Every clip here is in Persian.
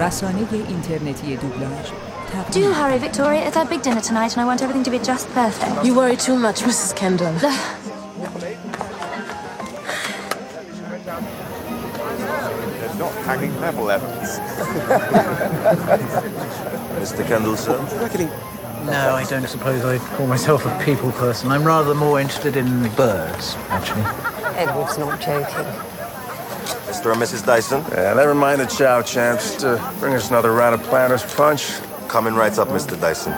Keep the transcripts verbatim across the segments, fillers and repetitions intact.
رسانه اینترنتی دوبلاژ. Do hurry, Victoria. It's our big dinner tonight, and I want everything to be just perfect. You worry too much, Missus Kendall. They're not hanging level evidence. Mister Kendall, sir? No, I don't suppose I'd call myself a people person. I'm rather more interested in birds, actually. Edward's not joking. Mister and Missus Dyson? Yeah, never mind the chow, champs. Just uh, bring us another round of Planter's Punch. Coming right up, Mister Dyson.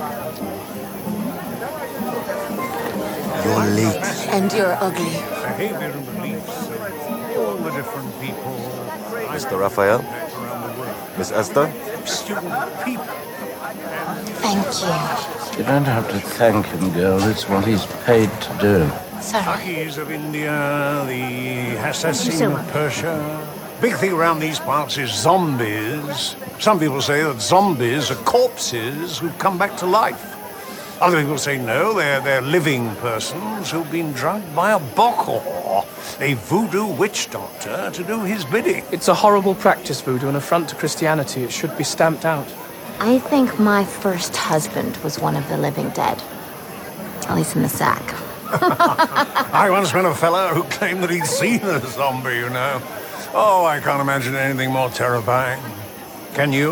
You're late. And you're ugly. Behavior and beliefs of all the different people. Mister Raphael? Miss Esther? Student people. Thank you. You don't have to thank him, girl. It's what he's paid to do. Sorry. Pakis of India, the Assassin of Persia. Big thing around these parts is zombies. Some people say that zombies are corpses who've come back to life. Other people say no, they're, they're living persons who've been drugged by a bokor, a voodoo witch doctor, to do his bidding. It's a horrible practice, voodoo, an affront to Christianity. It should be stamped out. I think my first husband was one of the living dead. At least in the sack. I once met a fella who claimed that he'd seen a zombie, you know. Oh, I can't imagine anything more terrifying. Can you?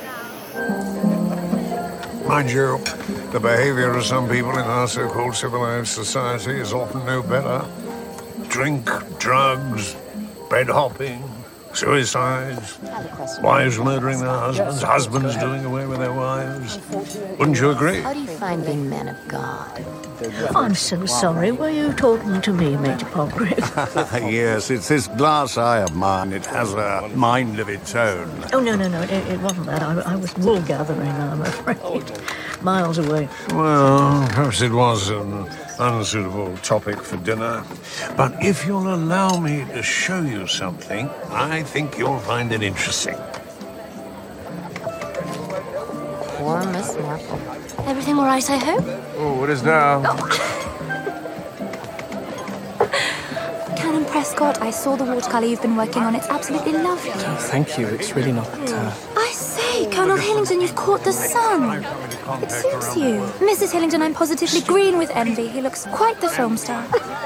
Mind you, the behavior of some people in our so-called civilized society is often no better. Drink, drugs, bed hopping, suicides, wives murdering their husbands, husbands doing away with their wives. Wouldn't you agree? How do you find being men of God? I'm so sorry. Were you talking to me, Major Palgrave? Yes, it's this glass eye of mine. It has a mind of its own. Oh, no, no, no. It, it wasn't that. I, I was wool gathering, I'm afraid. Miles away. Well, perhaps it was an unsuitable topic for dinner. But if you'll allow me to show you something, I think you'll find it interesting. Poor Miss Marple. Everything all right, I hope? Oh, what is now? Canon Prescott, I saw the watercolor you've been working on. It's absolutely lovely. Oh, thank you. It's really not... Uh... I say, Colonel Hillingdon, you've caught the sun. It suits you. Missus Hillingdon, I'm positively green with envy. He looks quite the film star.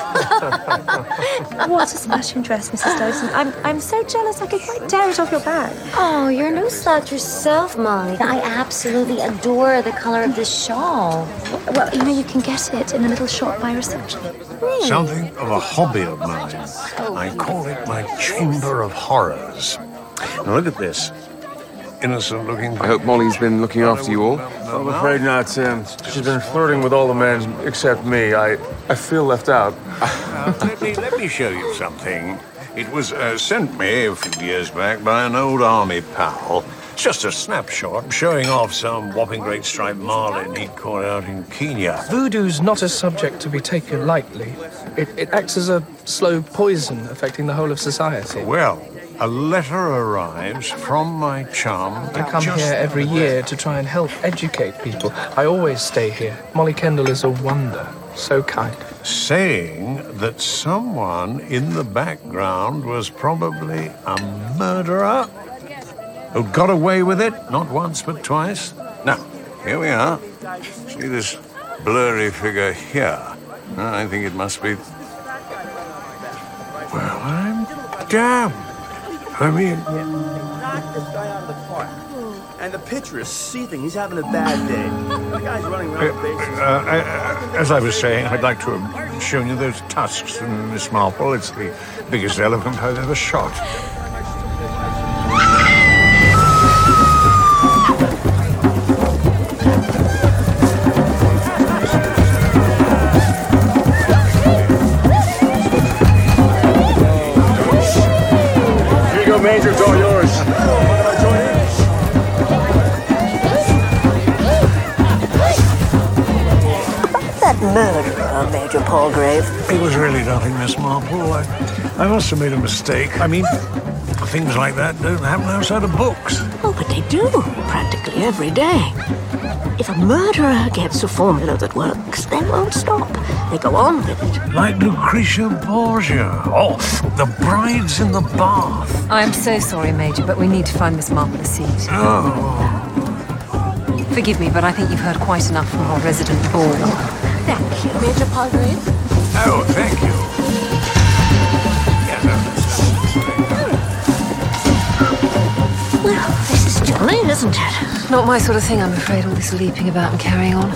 What a smashing dress, Missus Dyson. I'm I'm so jealous I could quite tear it off your back. Oh, you're no slouch yourself, Molly. I absolutely adore the color of this shawl. Well, you know, you can get it in a little shop by reception. Really? Something of a hobby of mine. I call it my chamber of horrors. Now look at this. Innocent looking... I hope Molly's been looking after you all. I'm afraid not, Tim. She's been flirting with all the men except me. I I feel left out. Now, let me let me show you something. It was uh, sent me a few years back by an old army pal. It's just a snapshot showing off some whopping great striped marlin he'd caught out in Kenya. Voodoo's not a subject to be taken lightly. It, it acts as a slow poison affecting the whole of society. Well, a letter arrives from my chum. I come here every year to try and help educate people. I always stay here. Molly Kendall is a wonder. So kind. Saying that someone in the background was probably a murderer who got away with it, not once but twice. Now, here we are. See this blurry figure here? I think it must be... Well, I'm damned. I mean... And the pitcher is seething. He's having a bad day. The guy's running around the bases. Uh, uh, as I was saying, I'd like to have shown you those tusks from Miss Marple. It's the biggest elephant I've ever shot. Here you go, Major. It's all yours. Murderer, Major Palgrave. It was really nothing, Miss Marple. I, I must have made a mistake. I mean, things like that don't happen outside of books. Oh, but they do, practically every day. If a murderer gets a formula that works, they won't stop. they go on with it. Like Lucretia Borgia. Oh, The Brides in the Bath. I'm so sorry, Major, but we need to find Miss Marple a seat. Oh. Forgive me, but I think you've heard quite enough from our resident bore. Thank you, Major Palgrave. Oh, thank you. Yes, Well, this is jolly, isn't it? Not my sort of thing, I'm afraid, all this leaping about and carrying on.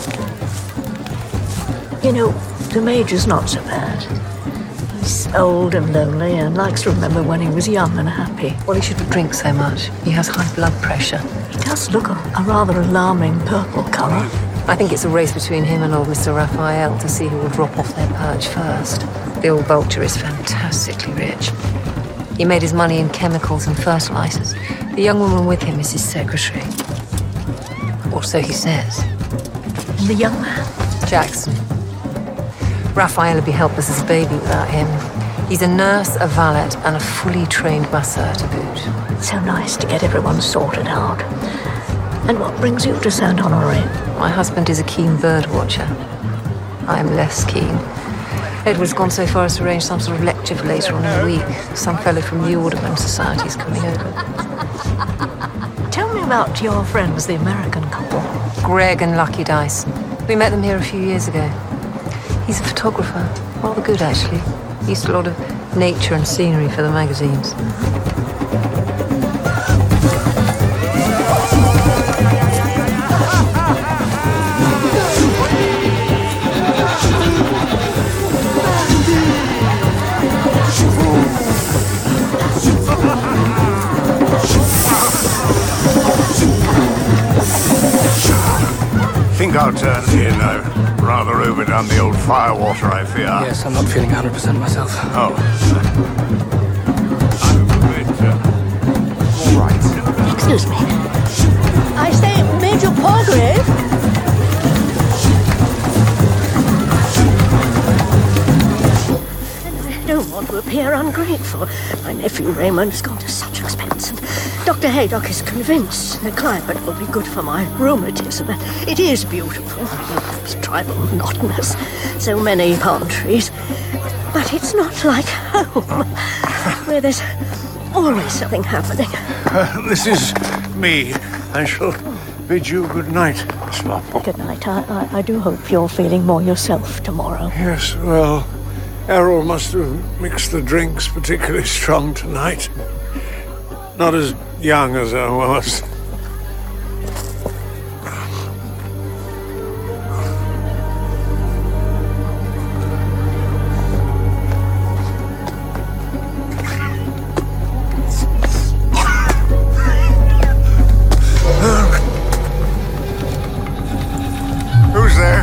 You know, the Major's not so bad. He's old and lonely and likes to remember when he was young and happy. Well, he shouldn't drink so much. He has high blood pressure. He does look a, a rather alarming purple colour. I think it's a race between him and old Mister Raphael to see who will drop off their perch first. The old vulture is fantastically rich. He made his money in chemicals and fertilizers. The young woman with him is his secretary. Or so he says. And the young man? Jackson. Raphael would be helpless as a baby without him. He's a nurse, a valet, and a fully trained masseur to boot. So nice to get everyone sorted out. And what brings you to Saint Honoré? My husband is a keen bird watcher. I am less keen. Edward's gone so far as to arrange some sort of lecture for later on in the week. Some fellow from the Audubon Society is coming over. Tell me about your friends, the American couple. Greg and Lucky Dyson. We met them here a few years ago. He's a photographer. Rather good, actually. He used a lot of nature and scenery for the magazines. Think I'll turn in. I've rather overdone the old firewater, I fear. Yes, I'm not feeling one hundred percent myself. Oh. I'm a bit, uh... all right. Excuse me. I say, Major Palgrave. I don't want to appear ungrateful. My nephew Raymond has gone to such expense, and Doctor Haydock is convinced the climate will be good for my rheumatism. It is beautiful. It's tribal, monotonous. So many palm trees. But it's not like home, where there's always something happening. Uh, this is me. I shall bid you good night, Miss Marple. Good night. I, I, I do hope you're feeling more yourself tomorrow. Yes, well, Errol must have mixed the drinks particularly strong tonight. Not as young as I was. Who's there?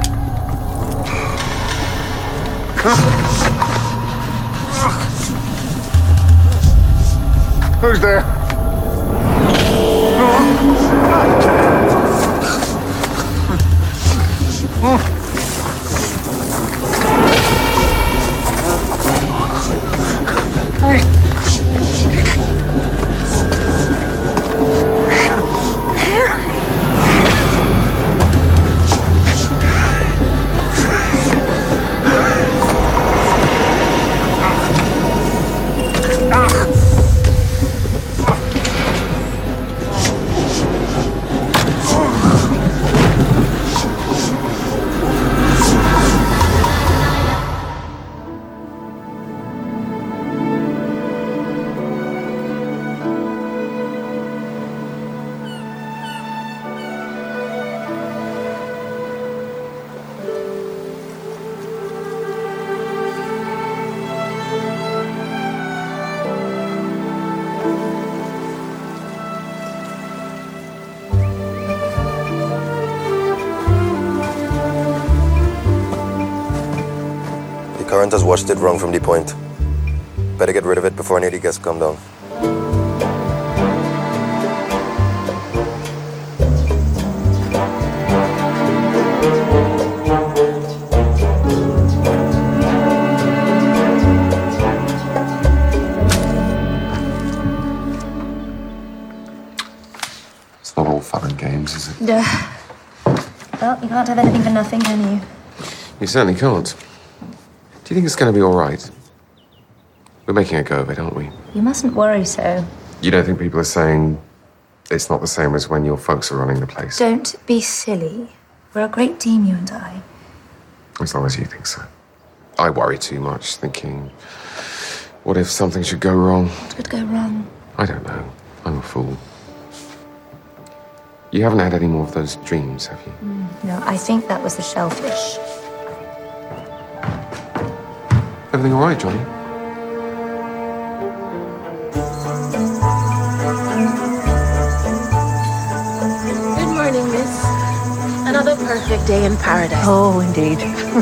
Who's there? Current has washed it wrong from the point. Better get rid of it before any of the guests come down. It's not all fun and games, is it? Duh. Well, you can't have anything for nothing, can you? You certainly can't. Do you think it's going to be all right? We're making a go of it, aren't we? You mustn't worry so. You don't think people are saying it's not the same as when your folks are running the place? Don't be silly. We're a great team, you and I. As long as you think so. I worry too much, thinking, what if something should go wrong? What could go wrong? I don't know. I'm a fool. You haven't had any more of those dreams, have you? Mm, no, I think that was the shellfish. Everything all right, Johnny? Good morning, miss. Another perfect day in paradise. Oh, indeed.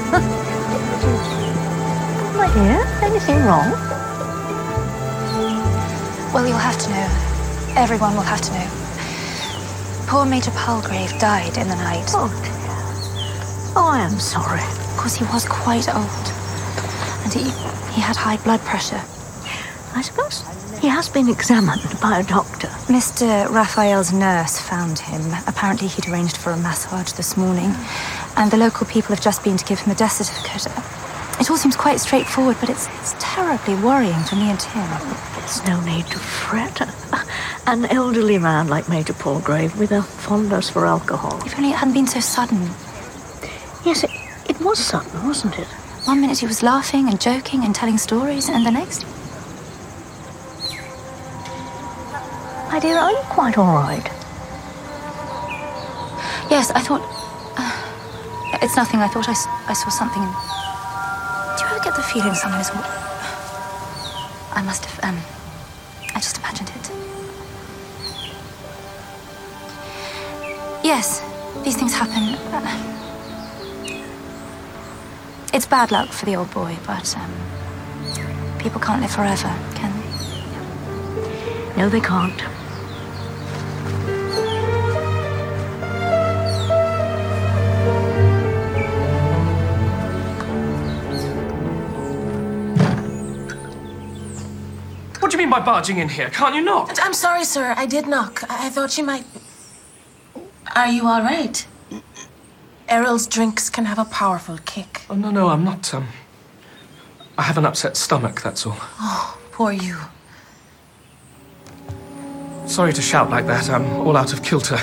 My dear, anything wrong? Well, you'll have to know. Everyone will have to know. Poor Major Palgrave died in the night. Oh, dear. Oh, I am sorry. Of course, he was quite old. And he, he had high blood pressure. I suppose he has been examined by a doctor. Mister Raphael's nurse found him. Apparently, he'd arranged for a massage this morning. And the local people have just been to give him a death certificate. It all seems quite straightforward, but it's, it's terribly worrying for me and Tim. There's no need to fret. An elderly man like Major Palgrave with a fondness for alcohol. If only it hadn't been so sudden. Yes, it, it was sudden, wasn't it? One minute he was laughing and joking and telling stories, and the next... My dear, are you quite all right? Yes, I thought... Uh, it's nothing. I thought I, I saw something in... Do you ever get the feeling someone is... I must have... Um, I just imagined it. Yes, these things happen. Uh, it's bad luck for the old boy, but um, people can't live forever, can they? No, they can't. What do you mean by barging in here? Can't you knock? I'm sorry, sir. I did knock. I, I thought you might... Are you all right? Errol's drinks can have a powerful kick. Oh, no, no, I'm not, um... I have an upset stomach, that's all. Oh, poor you. Sorry to shout like that. I'm all out of kilter.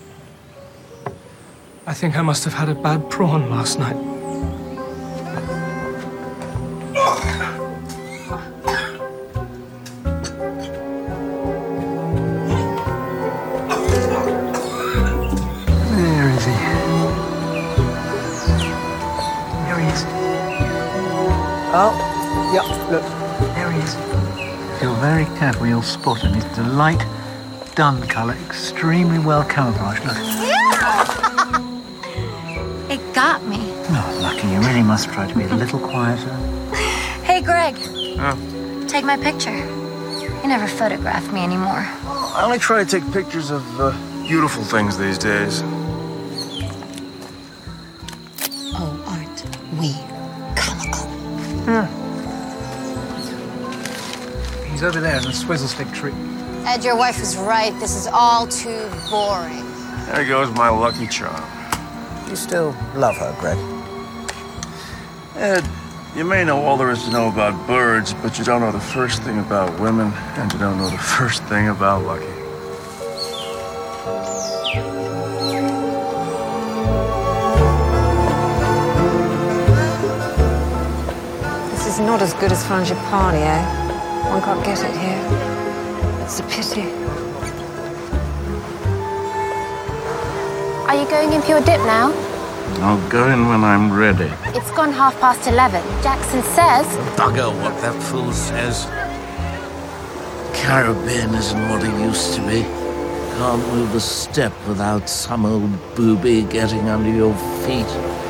I think I must have had a bad prawn last night. Where is he? There he is. Oh, yeah, look. There he is. If you're very careful, you'll spot him. He's a light, dun colour, extremely well camouflaged. Look. It got me. Oh, Lucky, you really must try to be a little quieter. Hey, Greg. Oh. Take my picture. You never photograph me anymore. I only try to take pictures of uh, beautiful things these days. Oh, aren't we comical? Yeah. He's over there in the swizzle stick tree. Ed, your wife was right. This is all too boring. There goes my lucky charm. You still love her, Greg? Ed, you may know all there is to know about birds, but you don't know the first thing about women, and you don't know the first thing about Lucky. This is not as good as frangipani, eh? One can't get it here. It's a pity. Are you going in for your dip now? I'll go in when I'm ready. It's gone half past eleven. Jackson says... Bugger what that fool says. Caribbean isn't what it used to be. Can't move a step without some old booby getting under your feet.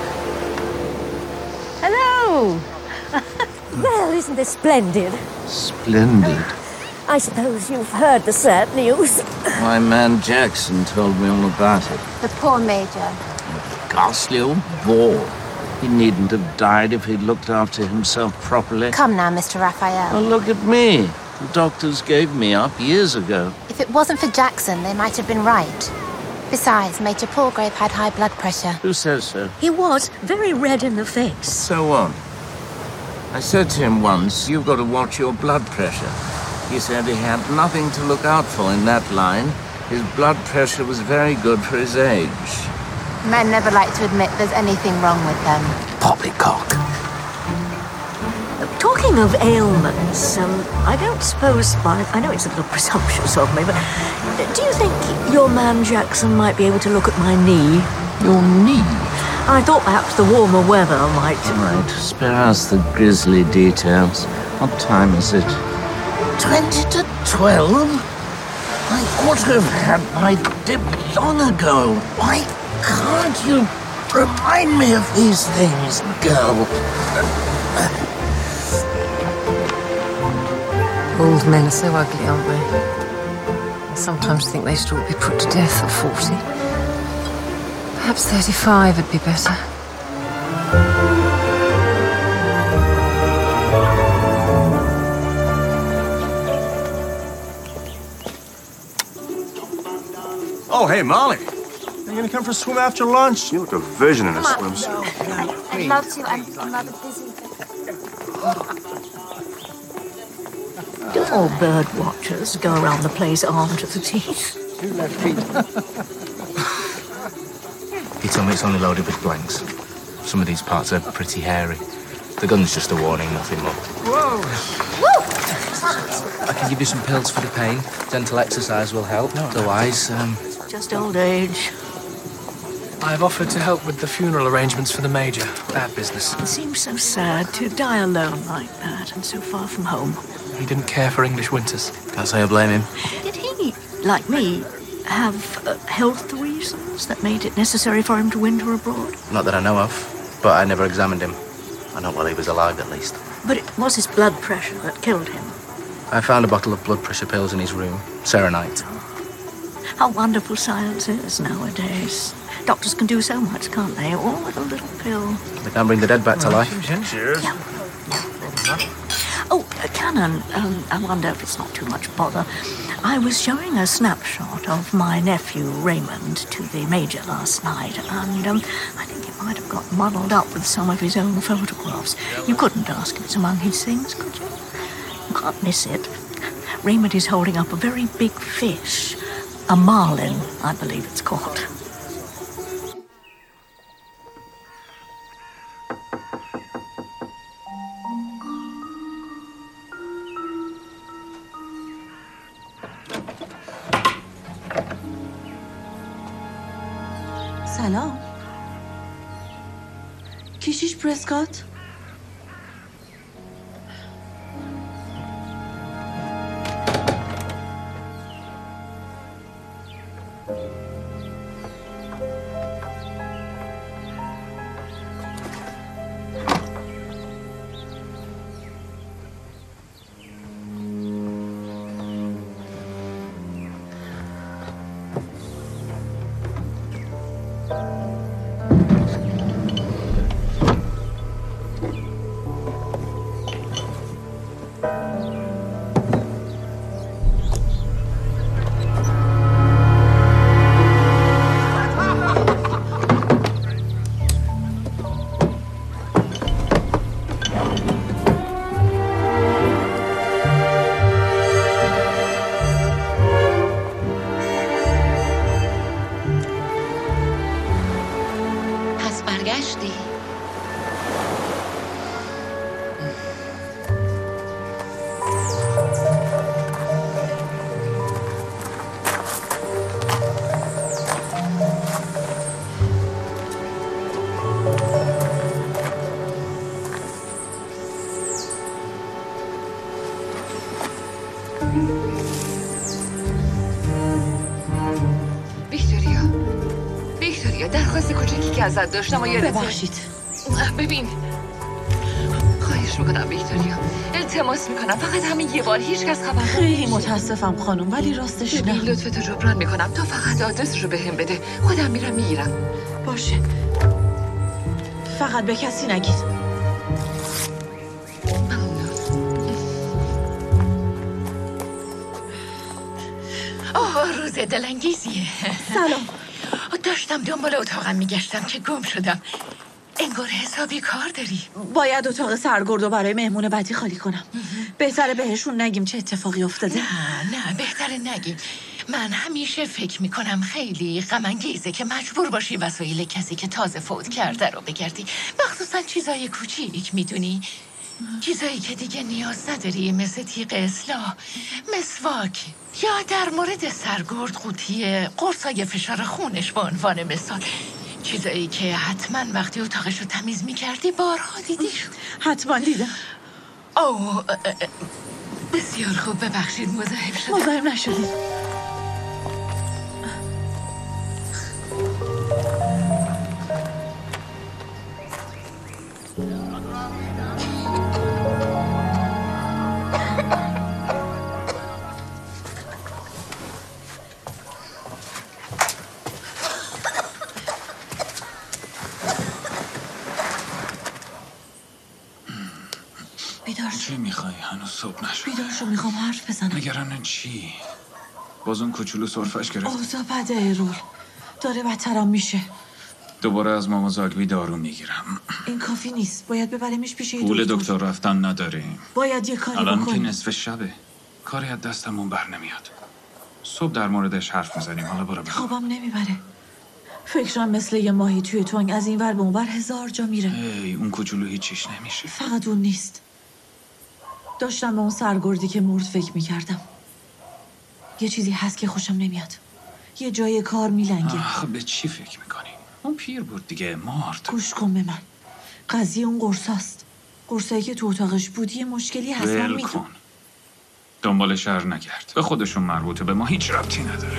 Hello! Well, isn't this splendid? Splendid. I suppose you've heard the sad news. My man Jackson told me all about it. The poor Major. Ghastly old bore. He needn't have died if he'd looked after himself properly. Come now, Mister Raphael. Well, look at me. The doctors gave me up years ago. If it wasn't for Jackson, they might have been right. Besides, Major Palgrave had high blood pressure. Who says so? He was very red in the face. So what? I said to him once, you've got to watch your blood pressure. He said he had nothing to look out for in that line. His blood pressure was very good for his age. Men never like to admit there's anything wrong with them. Poppycock. Talking of ailments, um, I don't suppose, I, I know it's a little presumptuous of me, but do you think your man Jackson might be able to look at my knee? Your knee? I thought perhaps the warmer weather might... Right, spare us the grisly details. What time is it? Twenty to twelve? I ought to have had my dip long ago. Why can't you remind me of these things, girl? Old men are so ugly, aren't they? I sometimes think they should all be put to death at forty. Perhaps thirty-five would be better. Oh, hey, Molly. Are you gonna come for a swim after lunch? You look a vision in a swimsuit. I'd love to. I'm, I'm rather busy. Do all bird watchers go around the place armed to the teeth? Two left feet. He told me it's only loaded with blanks. Some of these parts are pretty hairy. The gun's just a warning, nothing more. Whoa! I can give you some pills for the pain. Gentle exercise will help. No. Otherwise, um... Just old age. I've offered to help with the funeral arrangements for the Major. Bad business. It seems so sad to die alone like that and so far from home. He didn't care for English winters. Can't say I blame him. Did he, like me, have uh, health reasons that made it necessary for him to winter abroad? Not that I know of, but I never examined him. I know while he was alive, at least. But it was his blood pressure that killed him. I found a bottle of blood pressure pills in his room. Serenite. How wonderful science is nowadays. Doctors can do so much, can't they? All with a little pill. They can't bring the dead back to life. Cheers. Yeah. Yeah. Oh, uh, Canon, um, I wonder if it's not too much bother. I was showing a snapshot of my nephew, Raymond, to the Major last night, and um, I think it might have got muddled up with some of his own photographs. You couldn't ask if it's among his things, could you? You can't miss it. Raymond is holding up a very big fish. A marlin, I believe it's called. سلام کشیش پرسکات ویکتوریا ویکتوریا درخواست کوچیکی که ازت داشتم و یادت ببخشید ببین خواهش میکنم ویکتوریا التماس میکنم فقط همین یه بار هیچ کس خبر خیلی متاسفم خانم ولی راستش ببین نه لطفتو جبران میکنم تا فقط آدرس رو بهم بده خودم میرم میگیرم باشه فقط به کسی نگید آه روز دلانگیزیه سلام داشتم دنبال اتاقم میگشتم که گم شدم. انگار حسابی کار داری. باید اتاق سرگردو برای مهمون بعدی خالی کنم. بهتره بهشون نگیم چه اتفاقی افتاده. نه نه بهتره نگیم. من همیشه فکر میکنم خیلی غم انگیزه که مجبور باشی وسایل کسی که تازه فوت کرده رو بگردی، مخصوصا چیزای کوچیک. میدونی چیزایی که دیگه نیاز نداری، مثل تیغ اصلاح، مسواک، یا در مورد سرگرد قوطی قرصای فشار خونش به عنوان مثال. چیزایی که حتما وقتی اتاقش رو تمیز میکردی بارها دیدیش. حتما دیدم. اوه بسیار خوب، ببخشید مزاحم شدم. مزاحم نشدید. بیدار شو. چی میخوای؟ هنوز صبح نشد. بیدار شو، میخوام حرف بزنم. نگران چی؟ باز اون کوچولو سرفش گرفت. اوضاع بده ایرول. داره بدترم میشه. دوباره از ماما زاگبی دارو میگیرم. این کافی نیست. باید ببریمش پیش یه پول دکتر. دکتر رفتن نداریم. باید یه کاری الان که بکنیم. نصف شبه. کاری از دستمون بر نمیاد. صبح در موردش حرف میزنیم. حالا برو بخواب. خوابم نمیبره. فکرم مثل یه ماهی توی تنگ از این ور به اون ور هزار جا میره. ای اون کوچولو هیچیش نمیشه. فقط اون نیست. داشتم به اون سرگردی که مرد فکر میکردم. یه چیزی هست که خوشم نمیاد. یه جای کار میلنگه. آخ به چی فکر میکنی؟ اون پیر بود دیگه، مرد. گوش کن به من. قضیه اون قرصاست. قرصایی که تو اتاقش بود یه مشکلی هست. من ول کن. دنبال شهر نگرد. به خودشون مربوطه، به ما هیچ ربطی نداره.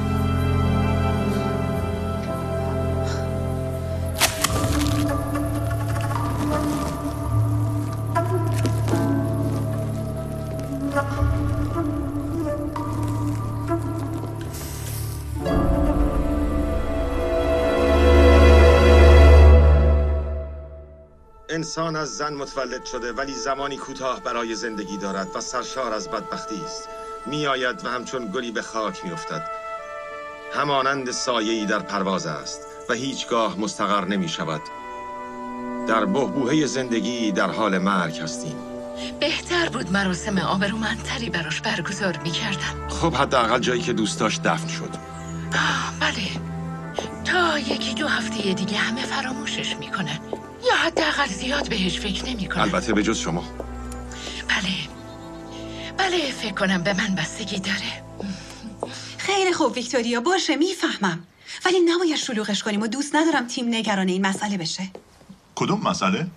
انسان از زن متولد شده ولی زمانی کوتاه برای زندگی دارد و سرشار از بدبختی است. می آید و همچون گلی به خاک می افتد. همانند سایه‌ای در پرواز است و هیچگاه مستقر نمی شود. در بحبوحه زندگی در حال مرگ هستیم. بهتر بود مراسم آبرومندتری براش برگزار میکردن. خب حداقل جایی که دوست داشت دفن شد. آه بله، تا یکی دو هفته دیگه همه فراموشش میکنن یا حداقل زیاد بهش فکر نمیکنن. البته به جز شما. بله بله فکر کنم به من بستگی داره. خیلی خوب ویکتوریا، باشه میفهمم، ولی نباید شلوغش کنیم و دوست ندارم تیم نگران این مسئله بشه. کدوم مسئله؟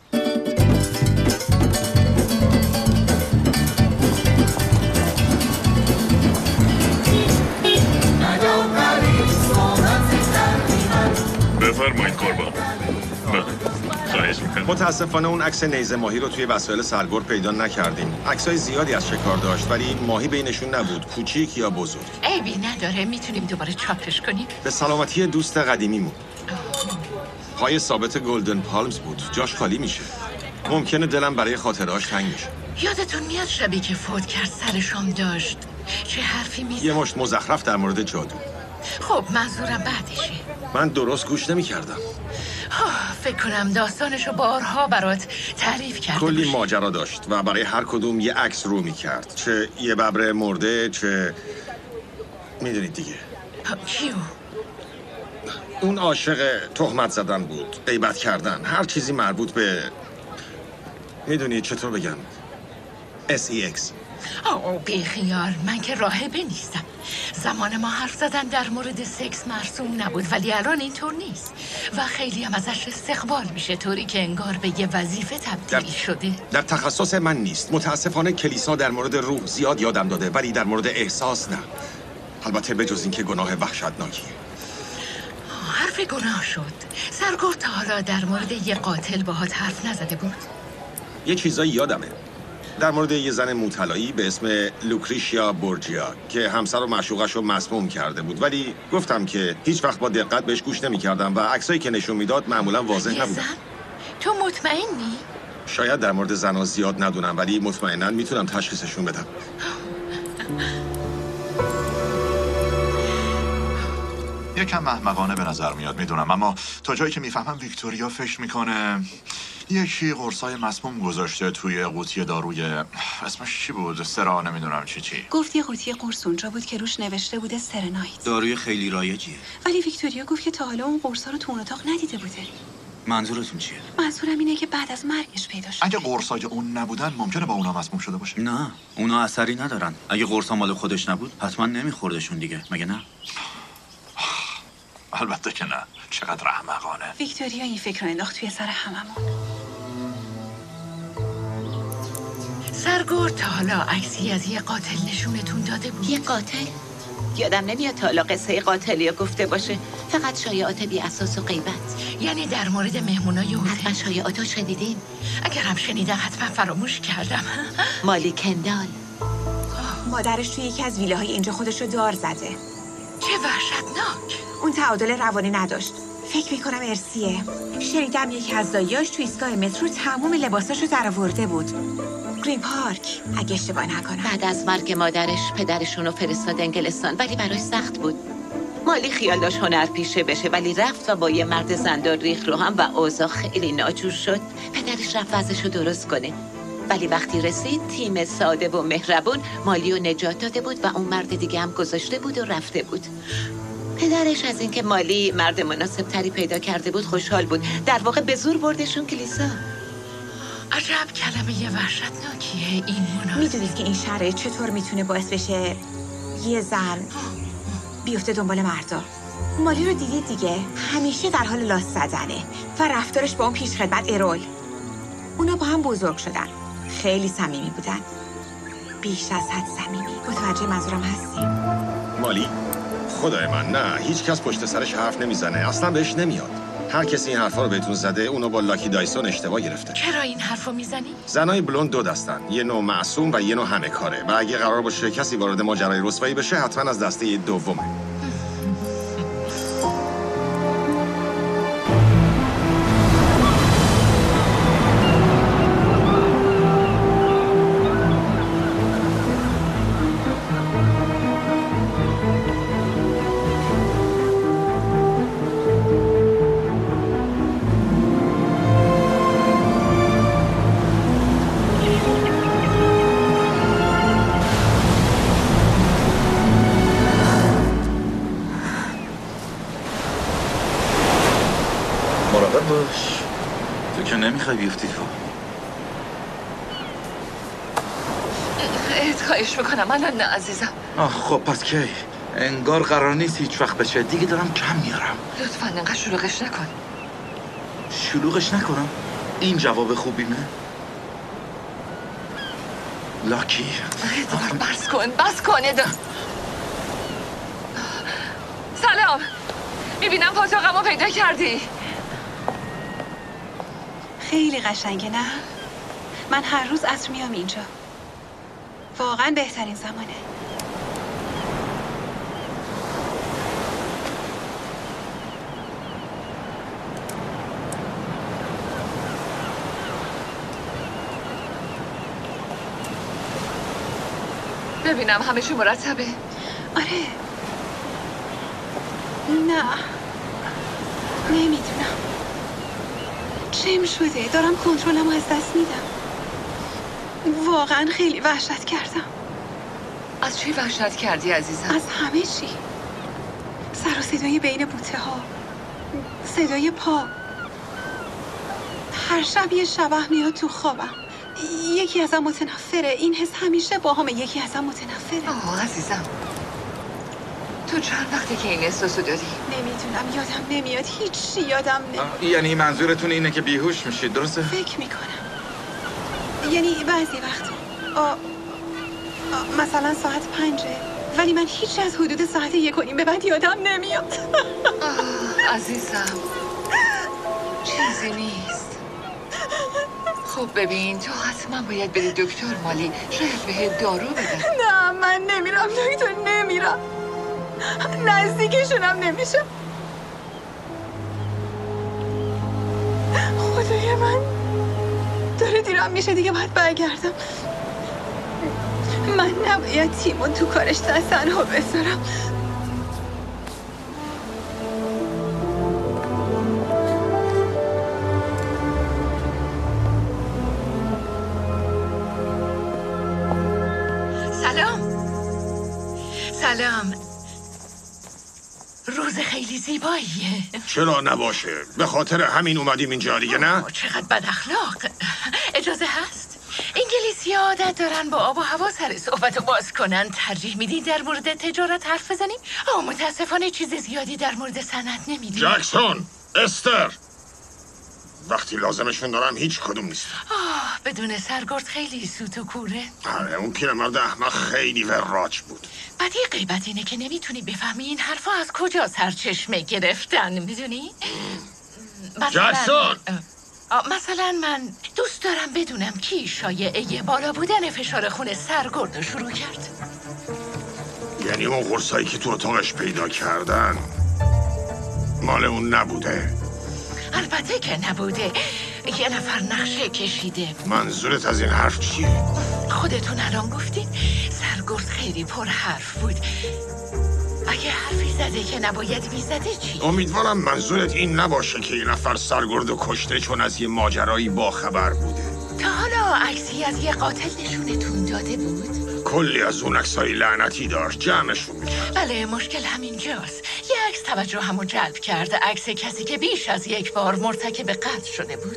بفرمایید قربان. خواهش میکنم. متاسفانه اون عکس نیزه ماهی رو توی وسایل سرگرد پیدا نکردیم. عکسای زیادی از شکار داشت ولی ماهی بینشون نبود، کوچیک یا بزرگ. عیبی نداره، میتونیم دوباره چاپش کنیم. به سلامتی دوست قدیمیمون. پای ثابت گلدن پالمز بود، جاش خالی میشه. ممکنه دلم برای خاطرهاش تنگ میشه. یادتون میاد شبی که فوت کرد سر شام داشت چه حرفی میزد؟ یه مشت مزخرف در مورد جادو. خب منظورم بعدشه. من درست گوش نمی‌کردم. فکر کنم داستانشو بارها برات تعریف کرده کلی باشه. ماجرا داشت و برای هر کدوم یه عکس رو می‌کرد. چه یه ببر مرده، چه میدونید دیگه. کیو؟ اون عاشق تهمت زدن بود، غیبت کردن، هر چیزی مربوط به میدونید چطور بگم؟ اس ای اکس. آه بیخیال، من که راهبه نیستم. زمان ما حرف زدن در مورد سکس مرسوم نبود، ولی الان اینطور نیست و خیلی هم ازش استقبال میشه، طوری که انگار به یه وظیفه تبدیل در... شده. در تخصص من نیست. متاسفانه کلیسا در مورد روح زیاد یادم داده ولی در مورد احساس نه. البته بجز این که گناه وحشتناکیه. حرف گناه شد. سرگرد تا حالا در مورد یه قاتل باهات حرف نزده بود؟ یه چیزایی یادمه. در مورد یه زن موطلایی به اسم لوکریشیا بورجیا که همسر و معشوقش رو مسموم کرده بود، ولی گفتم که هیچ وقت با دقت بهش گوش نمی‌کردم و عکسایی که نشون میداد معمولا واضح نبودن. تو مطمئنی؟ شاید در مورد زن‌ها زیاد ندونم ولی مطمئناً میتونم تشخیصشون بدم. یکم احمقانه به نظر میاد میدونم، اما تا جایی که میفهمم ویکتوریا فکر میکنه یکی قرصای مسموم گذاشته توی قوطی داروی اسمش چی بود؟ سرا نمیدونم چی چی. گفت یه قوطی قرص اونجا بود که روش نوشته بوده سرنایت. داروی خیلی رایجیه. ولی ویکتوریا گفت که تا حالا اون قرصا رو تو اون اتاق ندیده بوده. منظورتون چیه؟ منظورم اینه که بعد از مرگش پیدا شد. اگه قرصای اون نبودن ممکنه با اونا مسموم شده باشه. نه، اونا اثری ندارن. اگه قرصا مال خودش نبود حتما نمیخوردشون دیگه، مگه نه؟ البته که نه. چقدر احمقانه. ویکتوریا این فکر رو انداخت توی سر هممون. سرگرد تا حالا عکسی از یه قاتل نشونتون داده بود؟ یه قاتل؟ یادم نمیاد تا حالا قصه قاتلی گفته باشه. فقط شایعات بی اساس و غیبت. یعنی در مورد مهمونای هتل؟ حتما شایعاتو شنیدین؟ اگر هم شنیدم حتما فراموش کردم. مالی کندال مادرش توی یکی از ویلاهای اینجا خودش رو دار زده. چه وحشتناک. اون تعادل روانی نداشت. فکر میکنم ارسیه. شنیدم یکی از داییاش توی ایستگاه مترو تمام لباساشو درآورده بود. گرین پارک اگه اشتباه نکنم. بعد از مرگ مادرش پدرشون رو فرستاد انگلستان، ولی براش سخت بود. مالی خیال داشت هنر پیشه بشه، ولی رفت و با یه مرد زندار ریخ رو هم و اوضاع خیلی ناجور شد. پدرش رفت وضعشو درست کنه، ولی وقتی رسید تیم ساده و مهربون مالی رو نجات داده بود و اون مرد دیگه هم گذاشته بود و رفته بود. پدرش از اینکه مالی مرد مناسب تری پیدا کرده بود خوشحال بود. در واقع به زور بردشون کلیسا. عجب کلمه وحشتناکیه این مناسب. میدونید که این شرایط چطور میتونه باعث بشه یه زن بیفته دنبال مردا؟ مالی رو دیدید دیگه، همیشه در حال لاس زدنه و رفتارش با اون پیش خدمت ارول. اونا با هم بزرگ شدن، خیلی صمیمی بودن، بیش از حد صمیمی. متوجه منظورم هستی؟ مالی؟ خدای من نه، هیچ کس پشت سرش حرف نمیزنه، اصلا بهش نمیاد. هر کسی این حرفا رو بهتون زده اونو با لاکی دایسون اشتباه گرفته. چرا این حرفو میزنی؟ زنای بلوند دو دستن، یه نوع معصوم و یه نوع همه کاره و اگه قرار باشه کسی وارد ماجرای رسوایی بشه حتما از دسته دومه. باش، تو که نمیخوای بیفتی تو. ات خواهش میکنم الان نه عزیزم. آه خب پس کی؟ انگار قرار نیست هیچ وقت بشه. دیگه دارم کم میارم. لطفاً انقدر شلوغش نکن. شلوغش نکنم؟ این جواب خوبیمه؟ لاکی ادوارد بس کن بس کن ادوارد. سلام، میبینم پاتاقمو پیدا کردی. خیلی قشنگه نه؟ من هر روز عصر میام اینجا. واقعا بهترین زمانه. ببینم همه چی مرتبه. آره. نه نمیدونم چم شده، دارم کنترلم از دست میدم. واقعا خیلی وحشت کردم. از چی وحشت کردی عزیزم؟ از همه چی. سر و صدای بین بوته ها، صدای پا. هر شب یه شبح میاد تو خوابم. یکی ازم متنفره. این حس همیشه با همه. یکی ازم متنفره. آه عزیزم، تو چند وقتی که این احساسو داری؟ نمیدونم، یادم نمیاد، هیچ یادم نمیاد. یعنی منظورتون اینه که بیهوش میشید، درسته؟ فکر میکنم. یعنی بعضی وقت آ... آ... مثلا ساعت پنجه، ولی من هیچ از حدود ساعت یک و نیم به بعد یادم نمیاد. آه عزیزم، چیزی نیست. خب ببین، تو حتما باید بری دکتر مالی، شاید بهت دارو بده. نه من نمیرم دکتر، نمیرم. نزدیکشونم نمیشم. خدای من، داره دیرم میشه، دیگه باید برگردم. من نباید تیمون تو کارش دست تنها بذارم. سلام. روز خیلی زیباییه. چرا نباشه؟ به خاطر همین اومدیم اینجا دیگه نه؟ چقدر بد اخلاق. اجازه هست؟ انگلیسی ها عادت دارن با آب و هوا سر صحبت رو باز کنن. ترجیح میدین در مورد تجارت حرف بزنیم؟ آه متاسفانه چیز زیادی در مورد صنعت نمیدیم. جکسون، استر، وقتی لازمشون دارم هیچ کدوم نیست. آه بدون سرگرد خیلی سوت و کوره. آره اون پیرمرد احمق خیلی وراج بود. بعد یه غیبت اینه که نمیتونی بفهمی این حرفا از کجا سرچشمه گرفتن، میدونی؟ جکسون! مثلا من دوست دارم بدونم کی شایعه بالا بودن فشار خون سرگرد رو شروع کرد. یعنی اون قرصایی که تو اتاقش پیدا کردن مال اون نبوده؟ البته که نبوده. یه نفر نقشه کشیده. منظورت از این حرف چیه؟ خودتون الان گفتین سرگرد خیلی پر حرف بود. اگه حرفی زده که نباید میزده چی؟ امیدوارم منظورت این نباشه که این نفر سرگرد و کشته چون از یه ماجرایی باخبر بوده. تا حالا عکسی از یه قاتل نشونتون داده بود؟ کلی از اون عکسای لعنتی داشت، جمعشون میکرد. بله مشکل همینجاست. یه عکس توجه همو جلب کرده، عکس کسی که بیش از یک بار مرتکب قتل شده بود.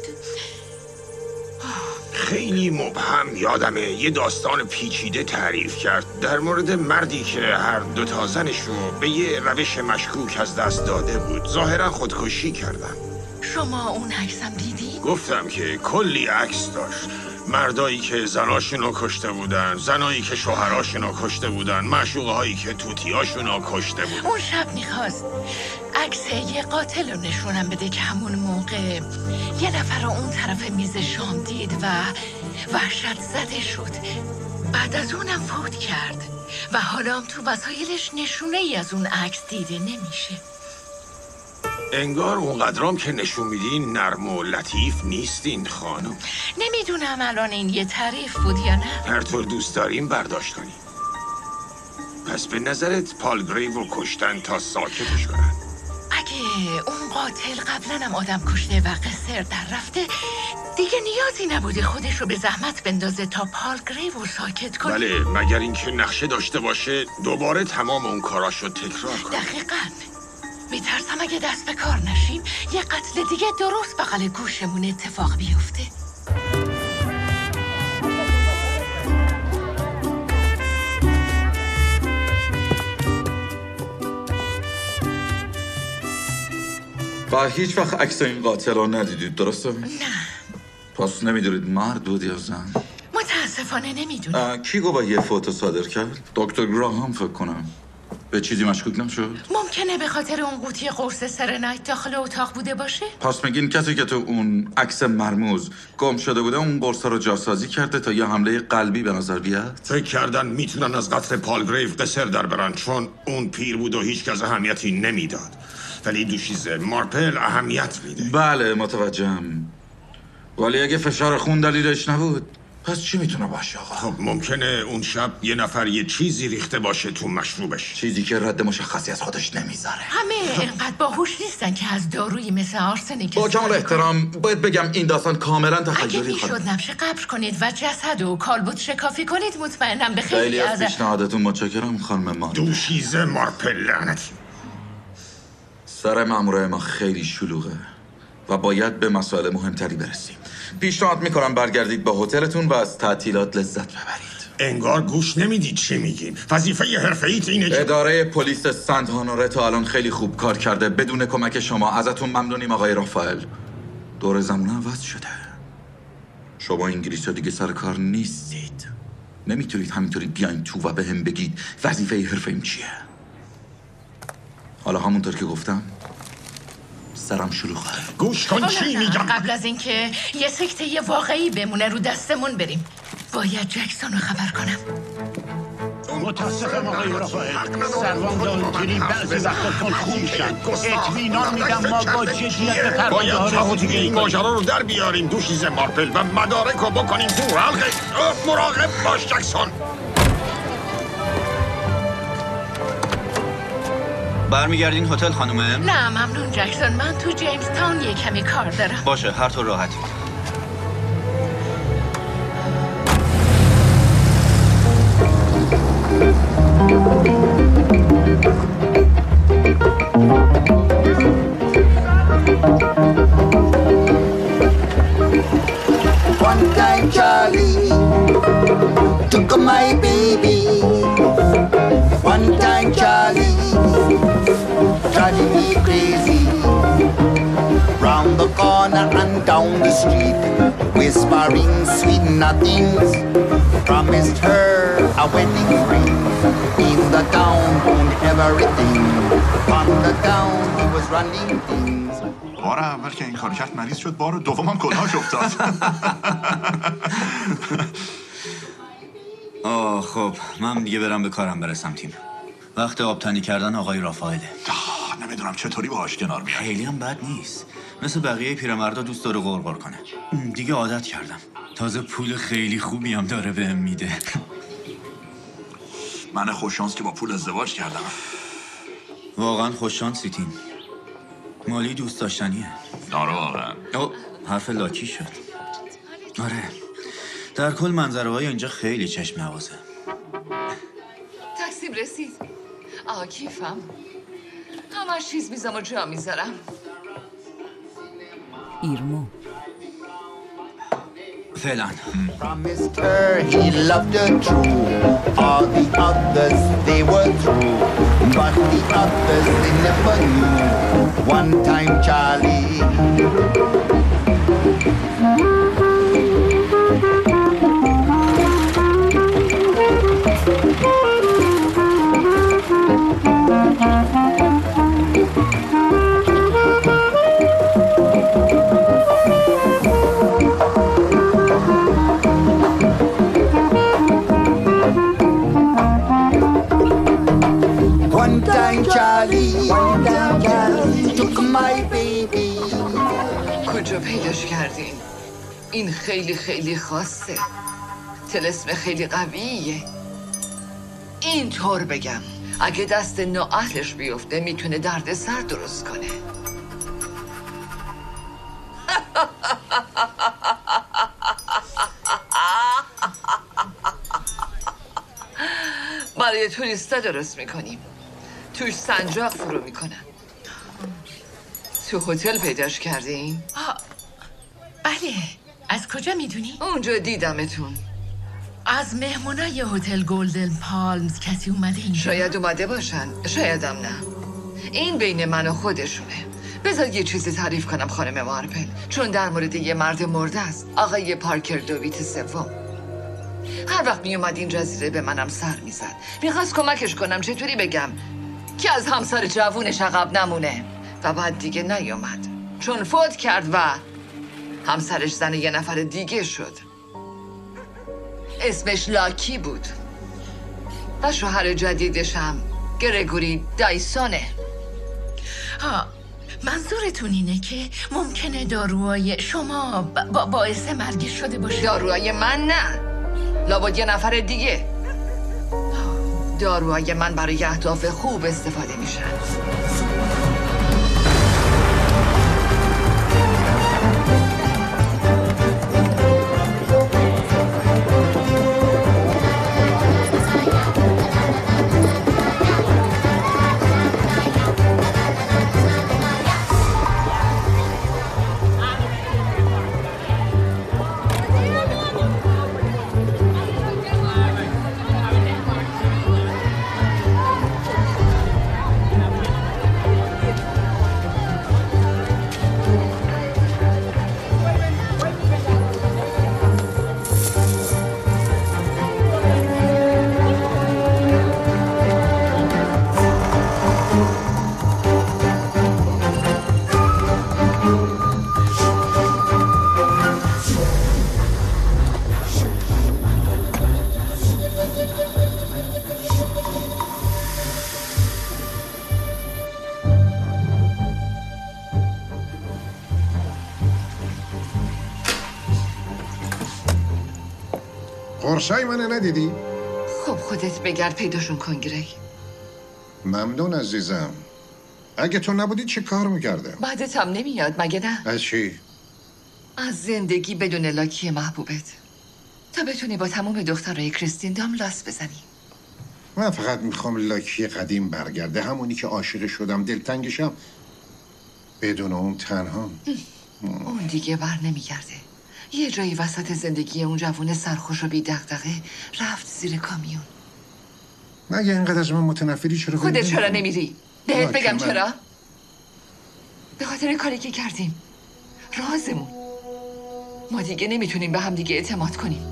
خیلی مبهم یادمه یه داستان پیچیده تعریف کرد در مورد مردی که هر دو تا زنش رو به یه روش مشکوک از دست داده بود. ظاهرا خودکشی کردن. شما اون عکسم دیدی؟ گفتم که کلی عکس داشت. مردایی که زناشونو کشته بودن، زنایی که شوهراشونو کشته بودن، معشوقه هایی که توتیاشونو کشته بودن. اون شب میخواست عکس یه قاتل رو نشونم بده که همون موقع یه نفر رو اون طرف میز شام دید و وحشت زده شد. بعد از اونم فوت کرد و حالا هم تو وسایلش نشونه ای از اون عکس دیده نمیشه. انگار اونقدرام که نشون میدین نرم و لطیف نیستین خانم. نمیدونم الان این یه تعریف بود یا نه. هر طور دوست داریم برداشت کنیم. پس به نظرت پال گریو رو کشتن تا ساکتش کنن؟ اگه اون قاتل قبلا هم آدم کشته و قصر در رفته دیگه نیازی نبوده خودش رو به زحمت بندازه تا پال گریو رو ساکت کنه. بله مگر اینکه نقشه داشته باشه دوباره تمام اون کاراشو تکرار کنه. دقیقاً. میترسم اگه دست به کار نشیم یه قتل دیگه درست بغل گوشمون اتفاق بیفته. و هیچ وقت عکس این قاتل رو ندیدید درسته؟ نه. پس نمیدونید مرد بود یا زن؟ متاسفانه نمیدونم. کی گفت یه فوتو صادر کرد؟ دکتر گراهام فکر کنم. به چیزی مشکوک نشد؟ ممکنه به خاطر اون قوطی قرص سرنایت داخل اتاق بوده باشه؟ پس میگین کسی که تو اون عکس مرموز گم شده بوده اون قرص رو جاسازی کرده تا یه حمله قلبی به نظر بیاد؟ فکر کردن میتونن از قتل پال گریو قصر در برن چون اون پیر بود و هیچ کس اهمیتی نمیداد. ولی دوشیزه مارپل اهمیت میده. بله متوجهم. ولی اگه فشار خون دلیلش نبود پس چی میتونه باشه آقا؟ خب ممکنه اون شب یه نفر یه چیزی ریخته باشه تو مشروبش. چیزی که رد مشخصی از خودش نمیذاره. همه اینقدر باهوش نیستن که از دارویی مثل آرسنیک با کمال احترام باید بگم این داستان کاملا تخیلی. اگه میشد نبشه قبر کنید و جسد و کالبد شکافی کنید مطمئنم به خیلی, خیلی از پیشنهادتون متشکرم خانم ما. دوشیزه مارپل لعنتی. سر مامورای ما خیلی شلوغه و باید به مسائل مهمتری برسیم. پیشنهاد میکنم برگردید به هتلتون و از تعطیلات لذت ببرید. انگار گوش نمیدید چی میگین. وظیفه حرفه‌ایت اینه که اداره پلیس سنت هانوره تا الان خیلی خوب کار کرده. بدون کمک شما ازتون ممنونیم آقای رافائل. دور زمونه عوض شده. شما انگلیس ها دیگه سر کار نیستید. نمیتونید همینطوری بیاین تو و به هم بگید وظیفه حرفه‌ایم چیه. حالا همونطور که گفتم سرم شلوغه. گوش کن چی میگم. قبل از اینکه یه سکته یه واقعی بمونه رو دستمون بریم باید جکسون رو خبر کنم. متاسفم آقای رافائل. سروان دارونتری بعضی وقتا کن خوب میشن. اطمینان میدم ما با جدیت به پرونده ها رو باید این ماجرا رو در بیاریم دوشیزه مارپل و مدارک رو بکنیم تو حلقه. مراقب باش جکسون. برمیگردین هتل خانومه؟ نه ممنون جکسون، من تو جیمز تاون یه کمی کار دارم. باشه هر طور راحتی. Thank you. street, whispering sweet nothings. Promised her a wedding ring. In the gown and everything. On the gown he was running things. بار اول که این کار کرد مریض شد، بار دومم کلاهش افتاد. آه خب من دیگه برم به کارم برسم تیم. وقت آبتنی کردن آقای رافائله. نمیدونم چطوری باهاش کنار میاد. خیلی هم بد نیست. مثل بقیه پیرمردا دوست داره غرغر کنه. دیگه عادت کردم. تازه پول خیلی خوبی هم داره بهم میده. من خوششانس که با پول ازدواج کردم. واقعا خوششانسی تیم. مالی دوست داشتنیه. آره واقعا. او حرف لاکی شد. آره. در کل منظره های اینجا خیلی چشم نوازه. تاکسیم رسید. آه کیفم. همش چیز میزم و جا میذارم. ایرمو فعلا. Promised her he loved her true. All the others they were through, but the others they never knew. One time Charlie. One time Charlie, one time Charlie took my baby. کجا پیداش کردین؟ این خیلی خیلی خاصه. طلسم خیلی قویه. اینطور بگم اگه دست نااهلش بیفته میتونه درد سر درست کنه. برای توریستا درست میکنیم. توش سنجاق فرو میکنن. تو هتل پیداش کردین؟ بله. از کجا میدونی؟ اونجا دیدمتون. از مهمونای هتل گلدن پالمز کسی اومده اینجا؟ شاید اومده باشن، شایدم نه. این بین من و خودشونه. بذار یه چیزی تعریف کنم خانم مارپل، چون در مورد یه مرد مرده است، آقای پارکر دویت سوم. هر وقت می اومد این جزیره به منم سر میزد. میخواست کمکش کنم، چطوری بگم که از همسر جوونش عقب نمونه. و بعد دیگه نیومد چون فوت کرد و همسرش زن یه نفر دیگه شد. اسمش لاکی بود و شوهر جدیدش هم گرگوری دایسونه. ها، منظورتون اینه که ممکنه داروهای شما با باعث مرگش شده باشه؟ داروهای من نه، لابد یه نفر دیگه. داروهای من برای اهداف خوب استفاده میشن. قرشای منو ندیدی؟ خب خودت بگرد پیداشون کن گری. ممنون عزیزم. اگه تو نبودی چه کار میکردم؟ بعدت هم نمیاد مگه نه؟ از چی؟ از زندگی بدون لاکی محبوبت، تا بتونی با تمام دخترای کریستیندام لاس بزنی. من فقط میخوام لاکی قدیم برگرده، همونی که عاشق شدم دلتنگشم. بدون اون تنها. اون دیگه بر نمیگرده. یه جایی وسط زندگی اون جوون سرخوش و بی دغدغه رفت زیر کامیون. مگه اینقدر از من متنفری؟ چرا خودت چرا نمیری؟ بهت بگم من... چرا؟ به خاطر کاری که کردیم. رازمون. ما دیگه نمیتونیم به هم دیگه اعتماد کنیم.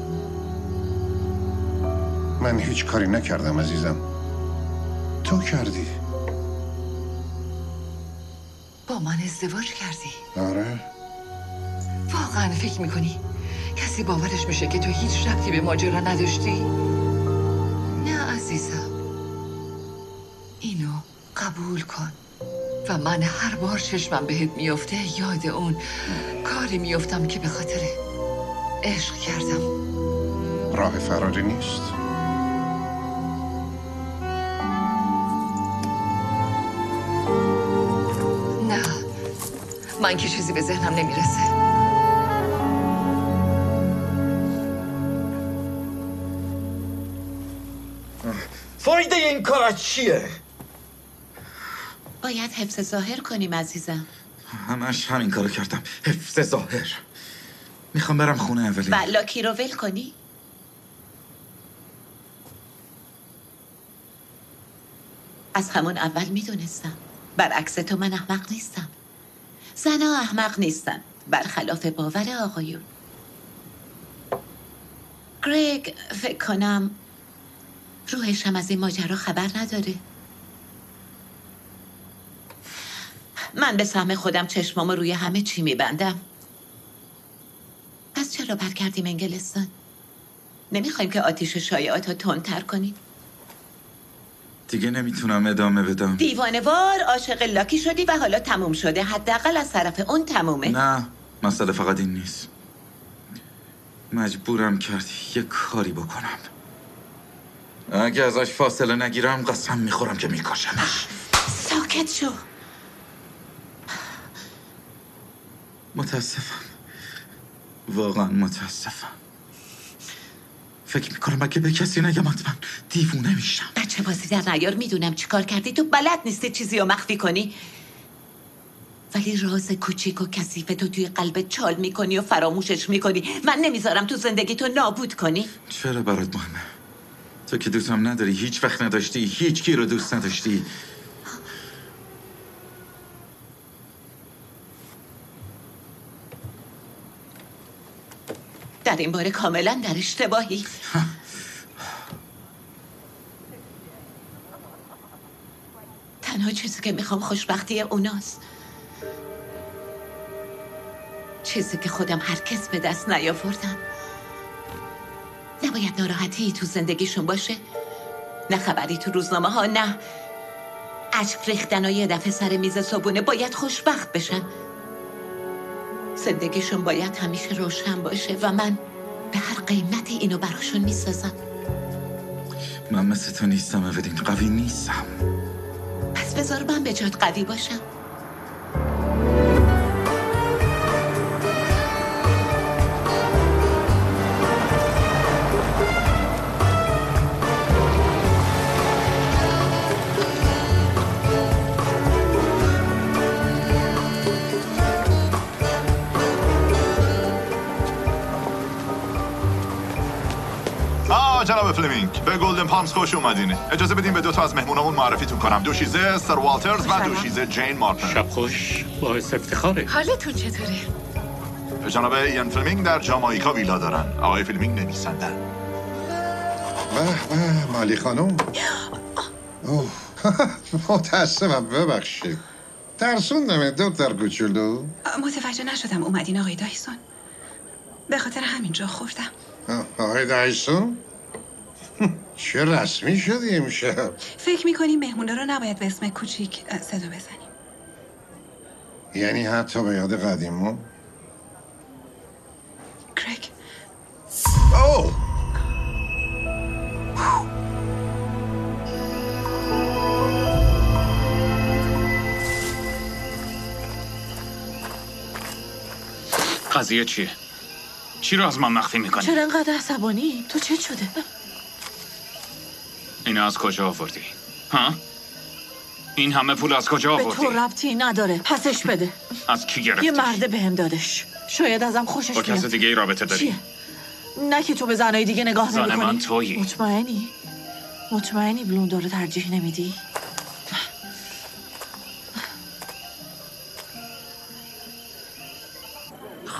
من هیچ کاری نکردم عزیزم. تو کردی. با من ازدواج کردی؟ آره. واقعا فکر میکنی کسی باورش میشه که تو هیچ ربطی به ماجرا نداشتی؟ نه عزیزم، اینو قبول کن و من هر بار چشمم بهت میفته یاد اون کاری میفتم که به خاطر عشق کردم. راه فراری نیست. نه، من که چیزی به ذهنم نمیرسه. فایده این کار چیه؟ باید حفظ ظاهر کنیم عزیزم. همش همین کارو کردم، حفظ ظاهر. میخوام برم خونه اولی. و لاکی رو ول کنی؟ از همون اول میدونستم. برعکس تو من احمق نیستم. زنها احمق نیستن، برخلاف باور آقایون. گریگ فکر کنم روحش هم از این ماجرا خبر نداره. من به سهم خودم چشمامو روی همه چی میبندم. پس چرا برگردیم انگلستان؟ نمیخوایم که آتیش شایعات رو تندتر کنیم؟ دیگه نمیتونم ادامه بدم. دیوانه‌وار عاشق لاکی شدی و حالا تموم شده. حداقل از طرف اون تمومه. نه، مسئله فقط این نیست. مجبورم کردی یه کاری بکنم. اگه ازش فاصله نگیرم قسم میخورم که میکشمش. ساکت شو. متاسفم، واقعا متاسفم. فکر میکنم اگه به کسی نگم حتما دیوونه میشم. بچه بازی در نیار. میدونم چی کار کردی. تو بلد نیستی چیزی رو مخفی کنی، ولی راز کوچیک و کثیف تو توی قلبت چال میکنی و فراموشش میکنی. من نمیذارم تو زندگی تو نابود کنی. چرا برات مهمه؟ تو که دوستم نداری، هیچ وقت نداشتی، هیچ کی رو دوست نداشتی. در این باره کاملا در اشتباهی. تنها چیزی که میخوام خوشبختی اوناست، چیزی که خودم هرگز به دست نیاوردم. نباید ناراحتی تو زندگیشون باشه، نه خبری تو روزنامه ها، نه اشک ریختن و یه دفعه سر میز صبحونه. باید خوشبخت بشن. زندگیشون باید همیشه روشن باشه و من به هر قیمتی اینو براشون میسازم. من مثل تو نیستم اودین، قوی نیستم. پس بذار من به جات قوی باشم. جناب فلمینگ، به گلدن پالمز خوش اومدین. اجازه بدین به دو تا از مهمونامون معرفیتون کنم. دوشیزه سر والترز و دوشیزه جین مارتن. شب خوش، باعث افتخاره. حالتون چطوره؟ جناب ایان فلمینگ در جامائیکا ویلا دارن. آقای فلمینگ نویسندن. به به مالی خانم. اوه متاسفم، ببخشید. ترسوندم دکتر کوچولو. متوجه نشدم اومدین آقای دایسون. به خاطر همینجا خوردم. آقای دایسون؟ چه رسمی شدی امشب؟ فکر میکنیم مهمونه رو نباید به اسم کوچیک صدا بزنیم. یعنی حتی به یاد قدیمون؟ گریگ. اوه قضیه چیه؟ چی رو از من مخفی میکنی؟ چرا انقدر عصبانی؟ تو چه شده؟ اینو از کجا آوردی؟ ها؟ این همه پول از کجا به آوردی؟ تو ربطی نداره. پسش بده. از کی گرفتی؟ یه مرده بهم دادش. شاید ازم خوشش با بیاد. کس دیگه ای رابطه داری؟ چیه؟ نه که تو به زنای دیگه نگاه زن نمی‌کنی. من تویی. مطمئنی؟ مطمئنی بلوندا رو ترجیح نمیدی؟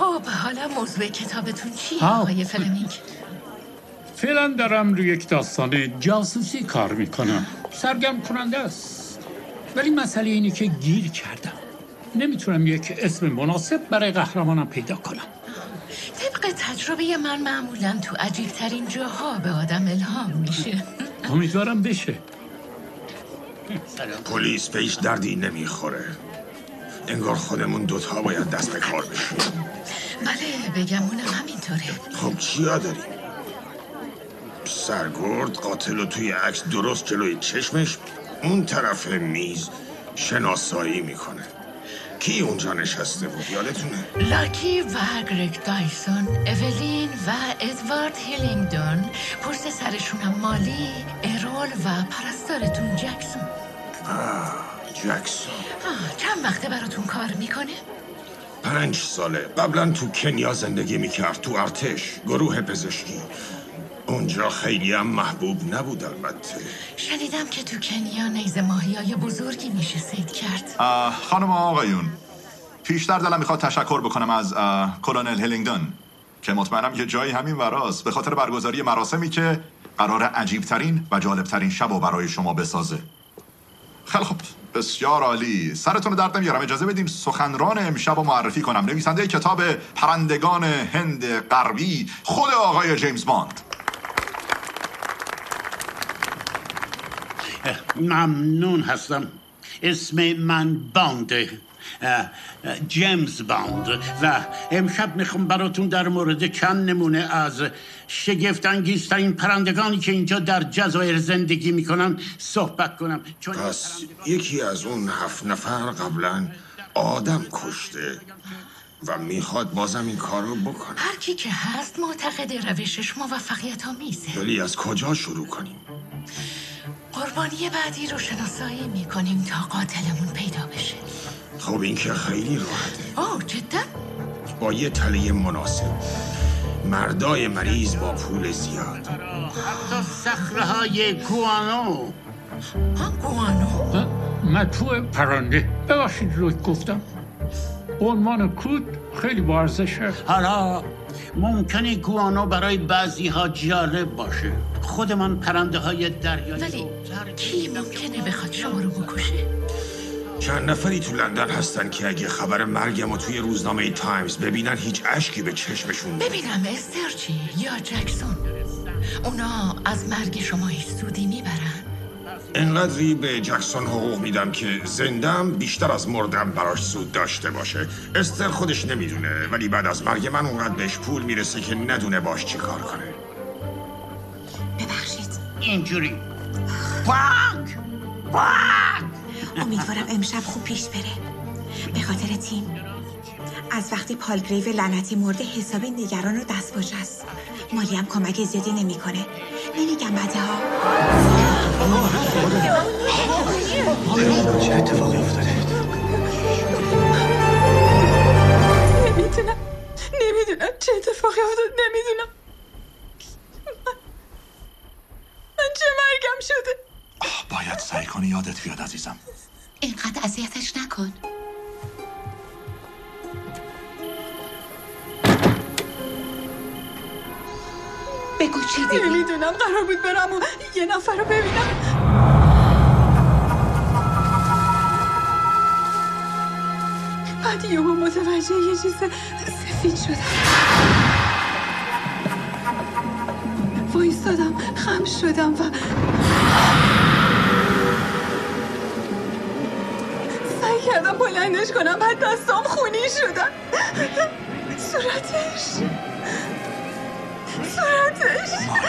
خب حالا موضوع کتابتون چیه آه. آقای فلمینگ؟ فعلا دارم روی یک داستان جاسوسی کار میکنم. سرگرم کننده است. ولی مسئله اینه که گیر کردم. نمیتونم یک اسم مناسب برای قهرمانم پیدا کنم. طبق تجربه من معمولا تو عجیبترین جاها به آدم الهام میشه. امیدوارم بشه. پلیس به هیچ دردی نمیخوره. انگار خودمون دوتا باید دست به کار بشیم. بله بگمونم همینطوره. خب چیا داریم؟ سرگرد قاتل رو توی عکس درست جلوی چشمش اون طرف میز شناسایی میکنه. کی اونجا نشسته بود یادتونه؟ لاکی و گرگ دایسون، اولین و ادوارد هیلینگدون، پشت سرشونم مالی، ارول و پرستارتون جکسون. آه جکسون. آه چند وقته براتون کار میکنه؟ پنج ساله. قبلا تو کنیا زندگی میکرد، تو ارتش، گروه پزشکی. اونجا خیلی هم محبوب نبود البته. شنیدم که تو کنیا نیز ماهیای بزرگی میشه صید کرد. خانم و آقایون، پیشتر دلم میخواد تشکر بکنم از کلونل هیلینگدون که مطمئنم یه جایی همین وراست، به خاطر برگزاری مراسمی که قرار عجیبترین و جالبترین شب رو برای شما بسازه. خیلی خوب، بسیار عالی. سرتون درد نمیارم، اجازه بدیم سخنران امشب رو معرفی کنم. نویسنده کتاب پرندگان هند غربی، خود آقای جیمز باند. ممنون هستم. اسم من بانده، جیمز باند، و امشب میخوام براتون در مورد چند نمونه از شگفت انگیزترین پرندگانی که اینجا در جزایر زندگی میکنن صحبت کنم. چون پس یکی از اون هفت نفر قبلا آدم کشته و میخواد بازم این کار رو بکنه. هر کی که هست معتقد روشش موفقیت آمیزه. ولی از کجا شروع کنیم؟ قربانی بعدی رو شناسایی میکنیم تا قاتلمون پیدا بشه. خب این که خیلی راحته. اوه جدا؟ با یه تله مناسب، مردای مریض با پول زیاد. حتی صخره‌های گوانو. ها گوانو؟ مطبوع پرنده. ببخشید روی گفتم. عنوان کود خیلی با ارزشه. حالا ممکنه گوانو برای بعضی ها جالب باشه. خود من پرنده های دریایی. ولی کی ممکنه بخواد شما رو بکشه؟ چند نفری تو لندن هستن که اگه خبر مرگم رو توی روزنامه تایمز ببینن هیچ اشکی به چشمشون نمیاد. ببینم استرچی یا جکسون، اونا از مرگ شما هیچ سودی میبرن؟ انقدری به جکسون حقوق میدم که زندم بیشتر از مردم براش سود داشته باشه. استر خودش نمیدونه، ولی بعد از مرگ من اونقدر بهش پول میرسه که ندونه باش چی کار کنه. ببخشید اینجوری باگ باگ. امیدوارم امشب خوب پیش بره. به خاطر تیم. از وقتی پال گریو لعنتی مرده حسابی نگران و دست باش است. مالی هم کمک زیادی نمیکنه. نمیگم بده ها. چه اتفاقی افتاده؟ نمیدونم نمیدونم چه اتفاقی افتاد. نمیدونم من, من چه مرگم شده. باید سعی کنی یادت بیاد عزیزم. اینقدر اذیتش نکن. بگو چی دیدی؟ نمیدونم، قرار بود برم و یه نفر رو ببینم. بعد یهو متوجه یه چیز سفید شدم. وایستادم، خم شدم و سعی کردم بلندش کنم. بعد دستام خونی شدن. صورتش صورتش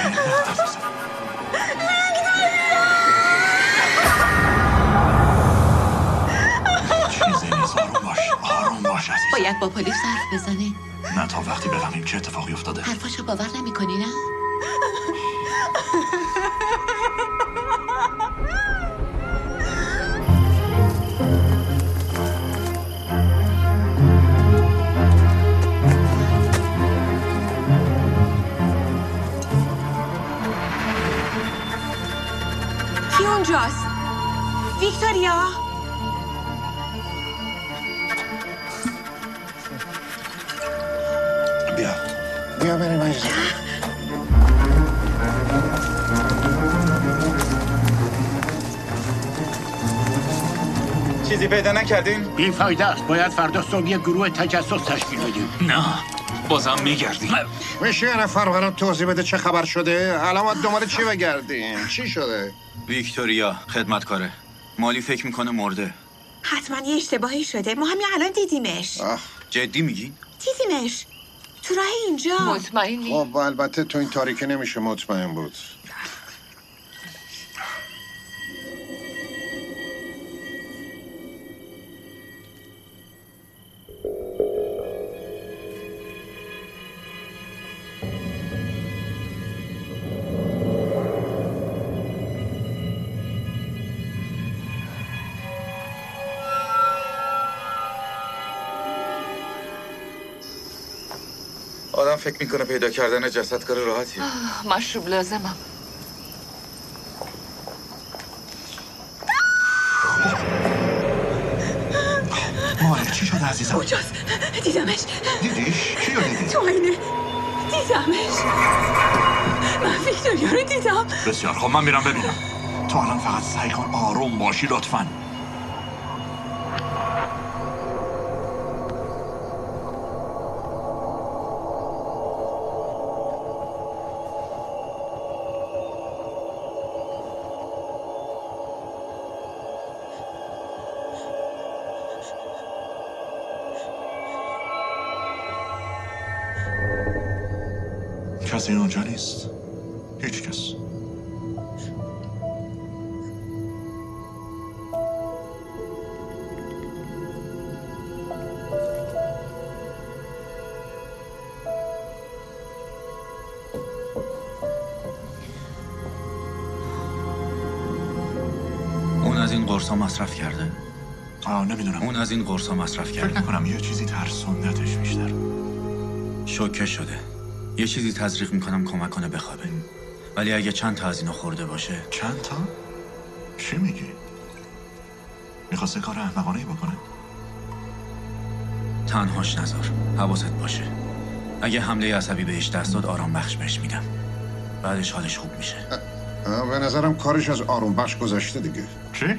چیزی نیست، آروم باش، آروم باش عزیزم. باید با پلیس حرف بزنی. نه تا وقتی بفهمیم چه اتفاقی افتاده. حرفاشو باور نمی کنی نه؟ کی اونجاست؟ ویکتوریا؟ بیا بریم عزیزم. چیزی پیدا نکردین؟ بی فایده است. باید فردا صبح یه گروه تجسس تشکیل بدیم. نه بازم میگردیم. میشه یه نفر برام توضیح بده چه خبر شده؟ الان باید دنبال چی بگردیم؟ چی شده؟ ویکتوریا خدمتکاره. مالی فکر میکنه مرده. حتما یه اشتباهی شده. ما همین الان دیدیمش. آه. جدی میگی؟ دیدیمش تو راه اینجا. مطمئنی؟ خب البته تو این تاریکی نمیشه مطمئن بود. آدم فکر میکنه پیدا کردن جسد کار راحتیه. مشروب لازمم. مالی چی شده عزیزم؟ کجاست؟ دیدمش. دیدیش؟ کیو دیدی؟ تو آینه دیدمش. من ویکتوریا رو دیدم. بسیار خب من میرم ببینم. تو الان فقط سعی کن آروم باشی لطفاً. کسی اونجا نیست. هیچ کس. اون از این قرصا مصرف کرده؟ آه نمیدونم. اون از این قرصا مصرف کرده؟ فکر نکنم یه چیزی ترسوندتش بیشتر. شوکه شده. یه چیزی تزریق میکنم کمک کنه بخوابه. ولی اگه چند تا از اینا خورده باشه. چند تا؟ چی میگی؟ میخواسته کار احمقانه‌ای بکنه؟ تنهاش نذار. حواست باشه. اگه حمله عصبی بهش دست داد آرام بخش بهش میدم. بعدش حالش خوب میشه. به نظرم کارش از آروم بخش گذشته دیگه. چی؟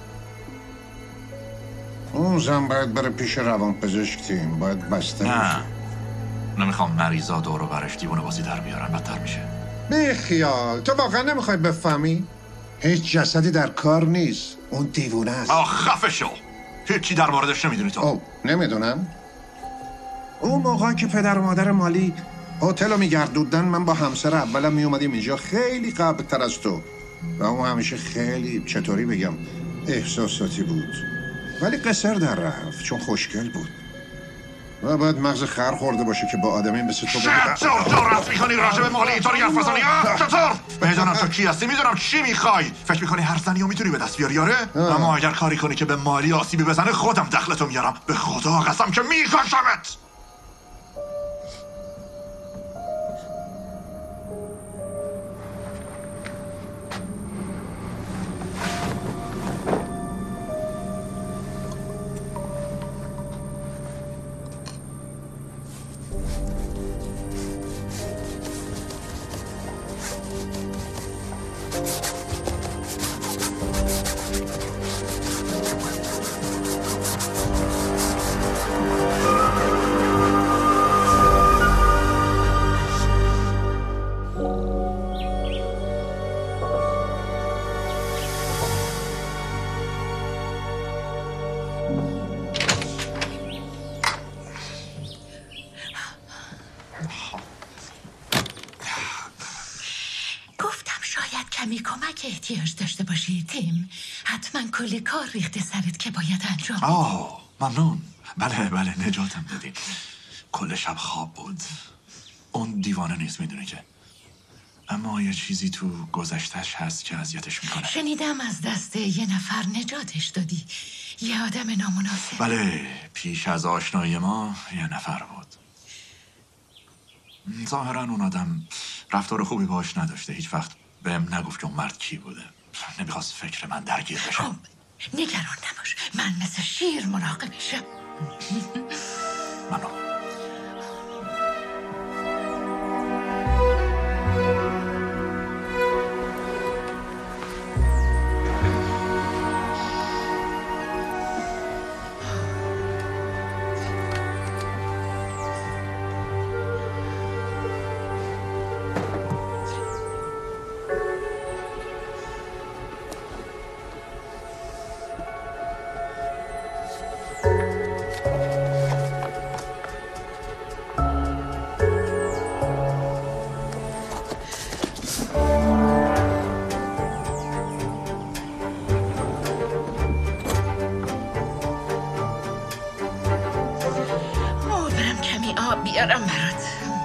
اون زن باید بره پیش روان پزشک تیم. باید بسته نه نمیخوام مریضا دور و برش دیوونه بازی در بیارن. بدتر میشه. بی خیال. تو واقعا نمیخوای بفهمی؟ هیچ جسدی در کار نیست. اون دیوونه است. آه خفه شو. هیچی در موردش نمیدونی تو. او نمیدونم. اون موقع که پدر و مادر مالی هتل رو میگردوندن من با همسر اولم میومدیم اینجا خیلی قبل تر از تو و اون همیشه خیلی چطوری بگم احساساتی بود ولی قصر در رفت چون خوشگل بود و باید مغز خر خورده باشه که با آدمی مثل تو بگه چطور تو رفت میکنی راجع به مالی اینطوری حرف بزنی؟ چطور؟ میدونم تو کی هستی میدونم چی میخوای. فکر میکنی هر زنی رو میتونی به دست بیاری آره؟ اما اگر کاری کنی که به مالی آسیبی بزنه خودم دخلتو میارم. به خدا قسم که میکشمت. کمی کمک احتیاج داشته باشی تیم. حتما کلی کار ریخته سرت که باید انجام بدی. آه ممنون. بله بله نجاتم دادی. کل شب خواب بود. اون دیوانه نیست میدونه که. اما یه چیزی تو گذشتش هست که اذیتش میکنه. شنیدم از دست یه نفر نجاتش دادی. یه آدم نامناسب. بله پیش از آشنایی ما یه نفر بود. ظاهرا اون آدم رفتار خوبی باش نداشته. هیچ وقت بهم نگفت که اون مرد کی بوده. نمیخواست فکر من درگیر بشه. خب نگران نباش. من مثل شیر مراقبشم. ممنون. بیارم برات.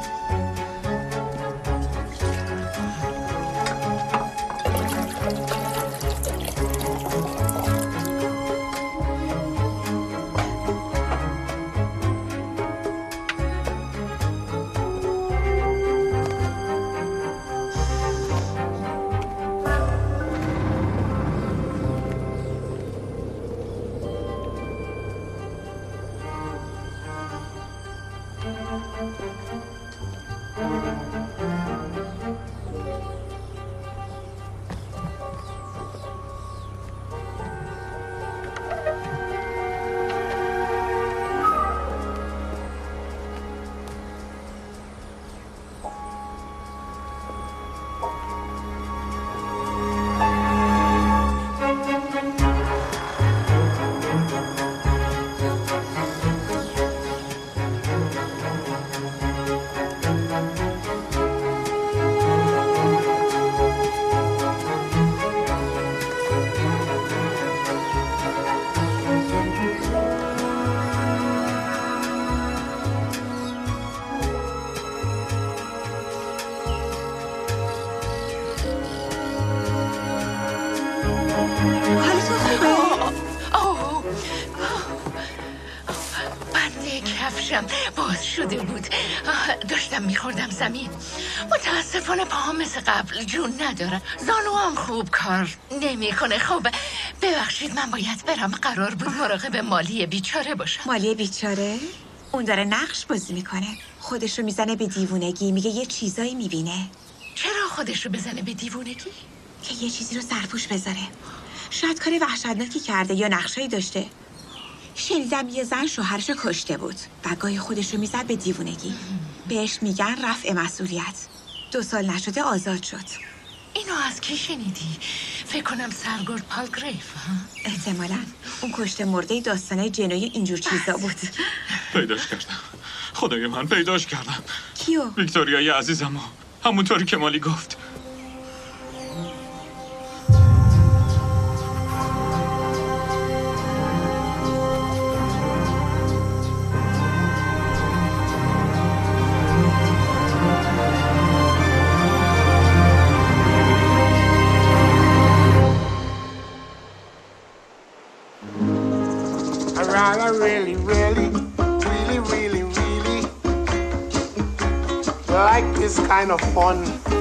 باز شده بود. داشتم میخوردم زمین. متاسفانه پاهم مثل قبل جون نداره. زانو هم خوب کار نمیکنه. خب ببخشید من باید برم. قرار بود مراقب مالی بیچاره باشم. مالی بیچاره؟ اون داره نقش بازی میکنه. خودشو میزنه به دیوونگی. میگه یه چیزایی میبینه. چرا خودشو بزنه به دیوونگی؟ که یه چیزی رو سرپوش بذاره. شاید کار وحشتناکی کرده یا نقشایی داشته. شنیدم یه زن شوهرشو کشته بود و گاهی خودشو میزد به دیوونگی. بهش میگن رفع مسئولیت. دو سال نشده آزاد شد. اینو از کی شنیدی؟ فکر کنم سرگرد پالگریف. احتمالاً اون کشته مرده داستانه جنوی اینجور چیزا بود. پیداش کردم. خدای من پیداش کردم. کیو؟ ویکتوریای عزیزمو. همونطوری که مالی گفت. I really, really, really, really, really like this kind of fun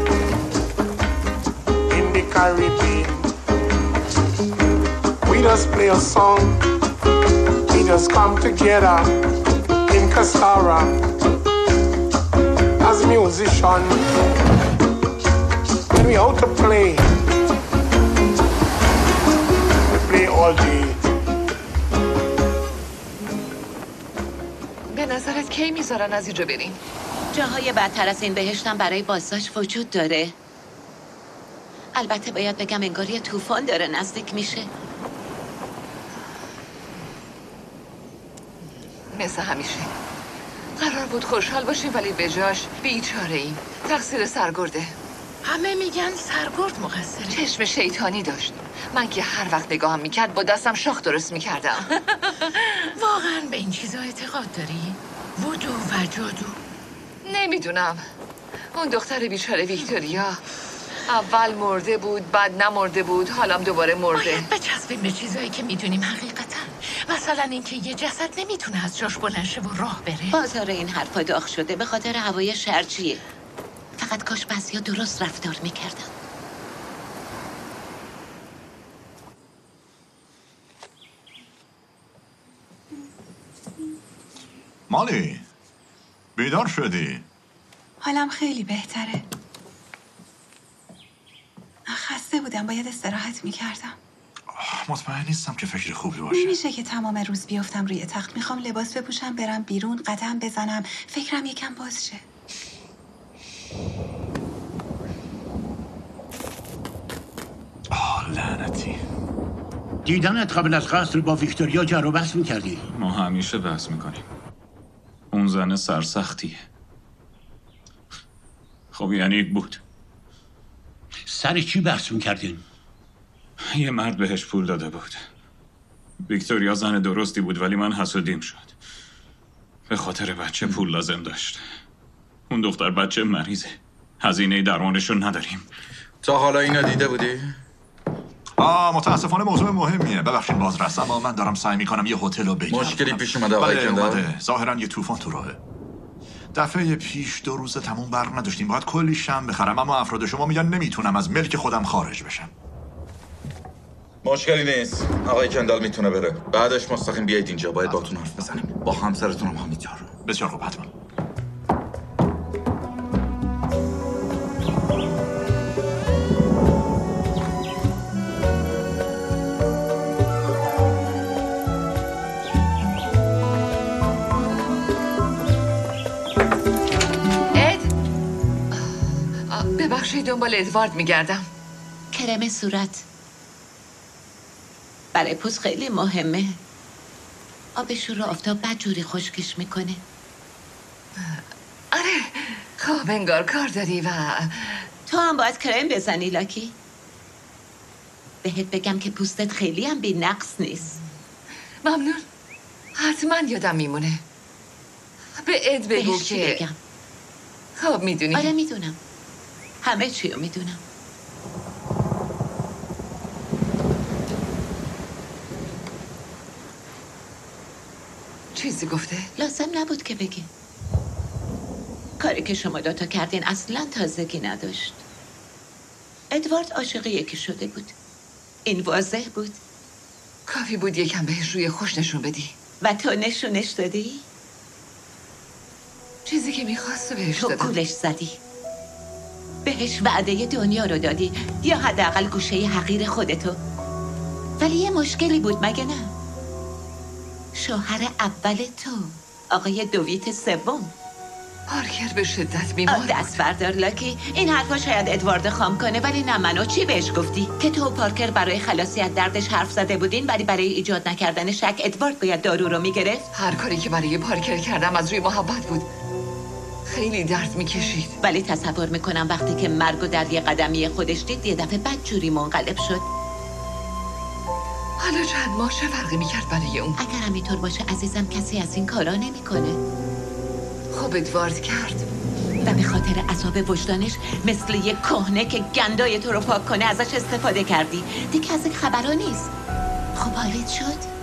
in the Caribbean. We just play a song, we just come together in Casara as musicians. When we out to play, we play all day. به نظرت کی میذارن از اینجا بریم؟ جاهای بدتر از این بهشتم برای بازداشت وجود داره. البته باید بگم انگار یه طوفان داره نزدیک میشه. مثل همیشه قرار بود خوشحال باشیم ولی به جاش بیچاره ایم. تقصیر سرگرده. همه میگن سرگرد مقصره. چشم شیطانی داشت. من که هر وقت نگاهم میکرد با دستم شاخ درست میکردم. واقعا به این چیزا اعتقاد داری؟ وودو و جادو؟ نمیدونم. اون دختر بیچاره ویکتوریا اول مرده بود، بعد نمرده بود، حالم دوباره مرده. باید بچسبیم به چیزایی که میدونیم حقیقتا. مثلا اینکه یه جسد نمیتونه از جاش بلند شه و راه بره. بازار این حرفا داغ شده به خاطر هوای شرجیه. فقط کاش بعضیا درست رفتار میکردن. مالی بیدار شدی؟ حالم خیلی بهتره. خسته بودم، باید استراحت میکردم. مطمئن نیستم که فکر خوبی باشه. میشه که تمام روز بیافتم روی تخت. میخوام لباس بپوشم برم بیرون، قدم بزنم، فکرم یکم باز شه. آه لعنتی. دیدنت قبل از قصر با ویکتوریا جر و بحث میکردی؟ ما همیشه بحث میکنیم. اون زن سرسختیه. خب یعنی بود. سر چی بحث میکردین؟ یه مرد بهش پول داده بود. ویکتوریا زن درستی بود ولی من حسودیم شد. به خاطر بچه پول لازم داشت. اون دختر بچه مریضه. هزینه درمانش رو نداریم. تا حالا اینو دیده بودی؟ آه متاسفانه موضوع مهمیه. ببخشید بازرس، اما من دارم سعی میکنم یه هتل رو بگیرم. مشکلی پیش اومده آقای بله کندال؟ اومده. ظاهرا یه طوفان تو راهه. دفعه پیش دو روز تموم برق نداشتیم. باید کلی شم بخرم، اما افراد شما میگن نمیتونم از ملک خودم خارج بشم. مشکلی نیست. آقای کندال میتونه بره. بعدش مستقیم بیایید اینجا. باید باتون حرف بزنیم. با همسرتون هم همینطور. بسیار خوب، حتما. ببخشید دنبال ادوارد میگردم. کرم صورت برای پوست خیلی مهمه. آبش رو آفتاب بدجوری خشکش میکنه. آره خب انگار کار داری و تو هم باید کرم بزنی لاکی. بهت بگم که پوستت خیلی هم بی نقص نیست. ممنون. حتما یادم میمونه. به اد بگو که بگم. خب میدونی. آره میدونم. همه چی رو میدونم. چیزی گفته؟ لازم نبود که بگی. کاری که شما دوتا کردین اصلا تازگی نداشت. ادوارد عاشق یکی شده بود. این واضح بود. کافی بود یکم بهش روی خوش نشون بدی. و تو نشونش دادی؟ چیزی که میخواست بهش تو دادم. کولش زدی. بهش وعده دنیا رو دادی، یا حداقل گوشه حقیر خودتو. ولی یه مشکلی بود مگه نه؟ شوهر اول تو، آقای دویت سوم. پارکر به شدت بیمار بود. دست بردار لاکی. این حرفا شاید ادوارد خام کنه، ولی نه منو. چی بهش گفتی؟ که تو و پارکر برای خلاصی از دردش حرف زده بودین، ولی برای ایجاد نکردن شک ادوارد باید دارو رو میگرفت؟ هر کاری که برای پارکر کردم از روی محبت بود. خیلی درد میکشید. ولی تصور میکنم وقتی که مرگ و در یه قدمی خودش دید یه دفعه بدجوری منقلب شد. حالا چند ماه چه فرقی میکرد برای اون؟ اگر همینطور باشه عزیزم کسی از این کارا نمیکنه. خب ادوارد کرد و به خاطر عذاب وجدانش مثل یه کهنه که گندای تو رو پاک کنه ازش استفاده کردی. دیگه از این خبرها نیست. خب حالت شد؟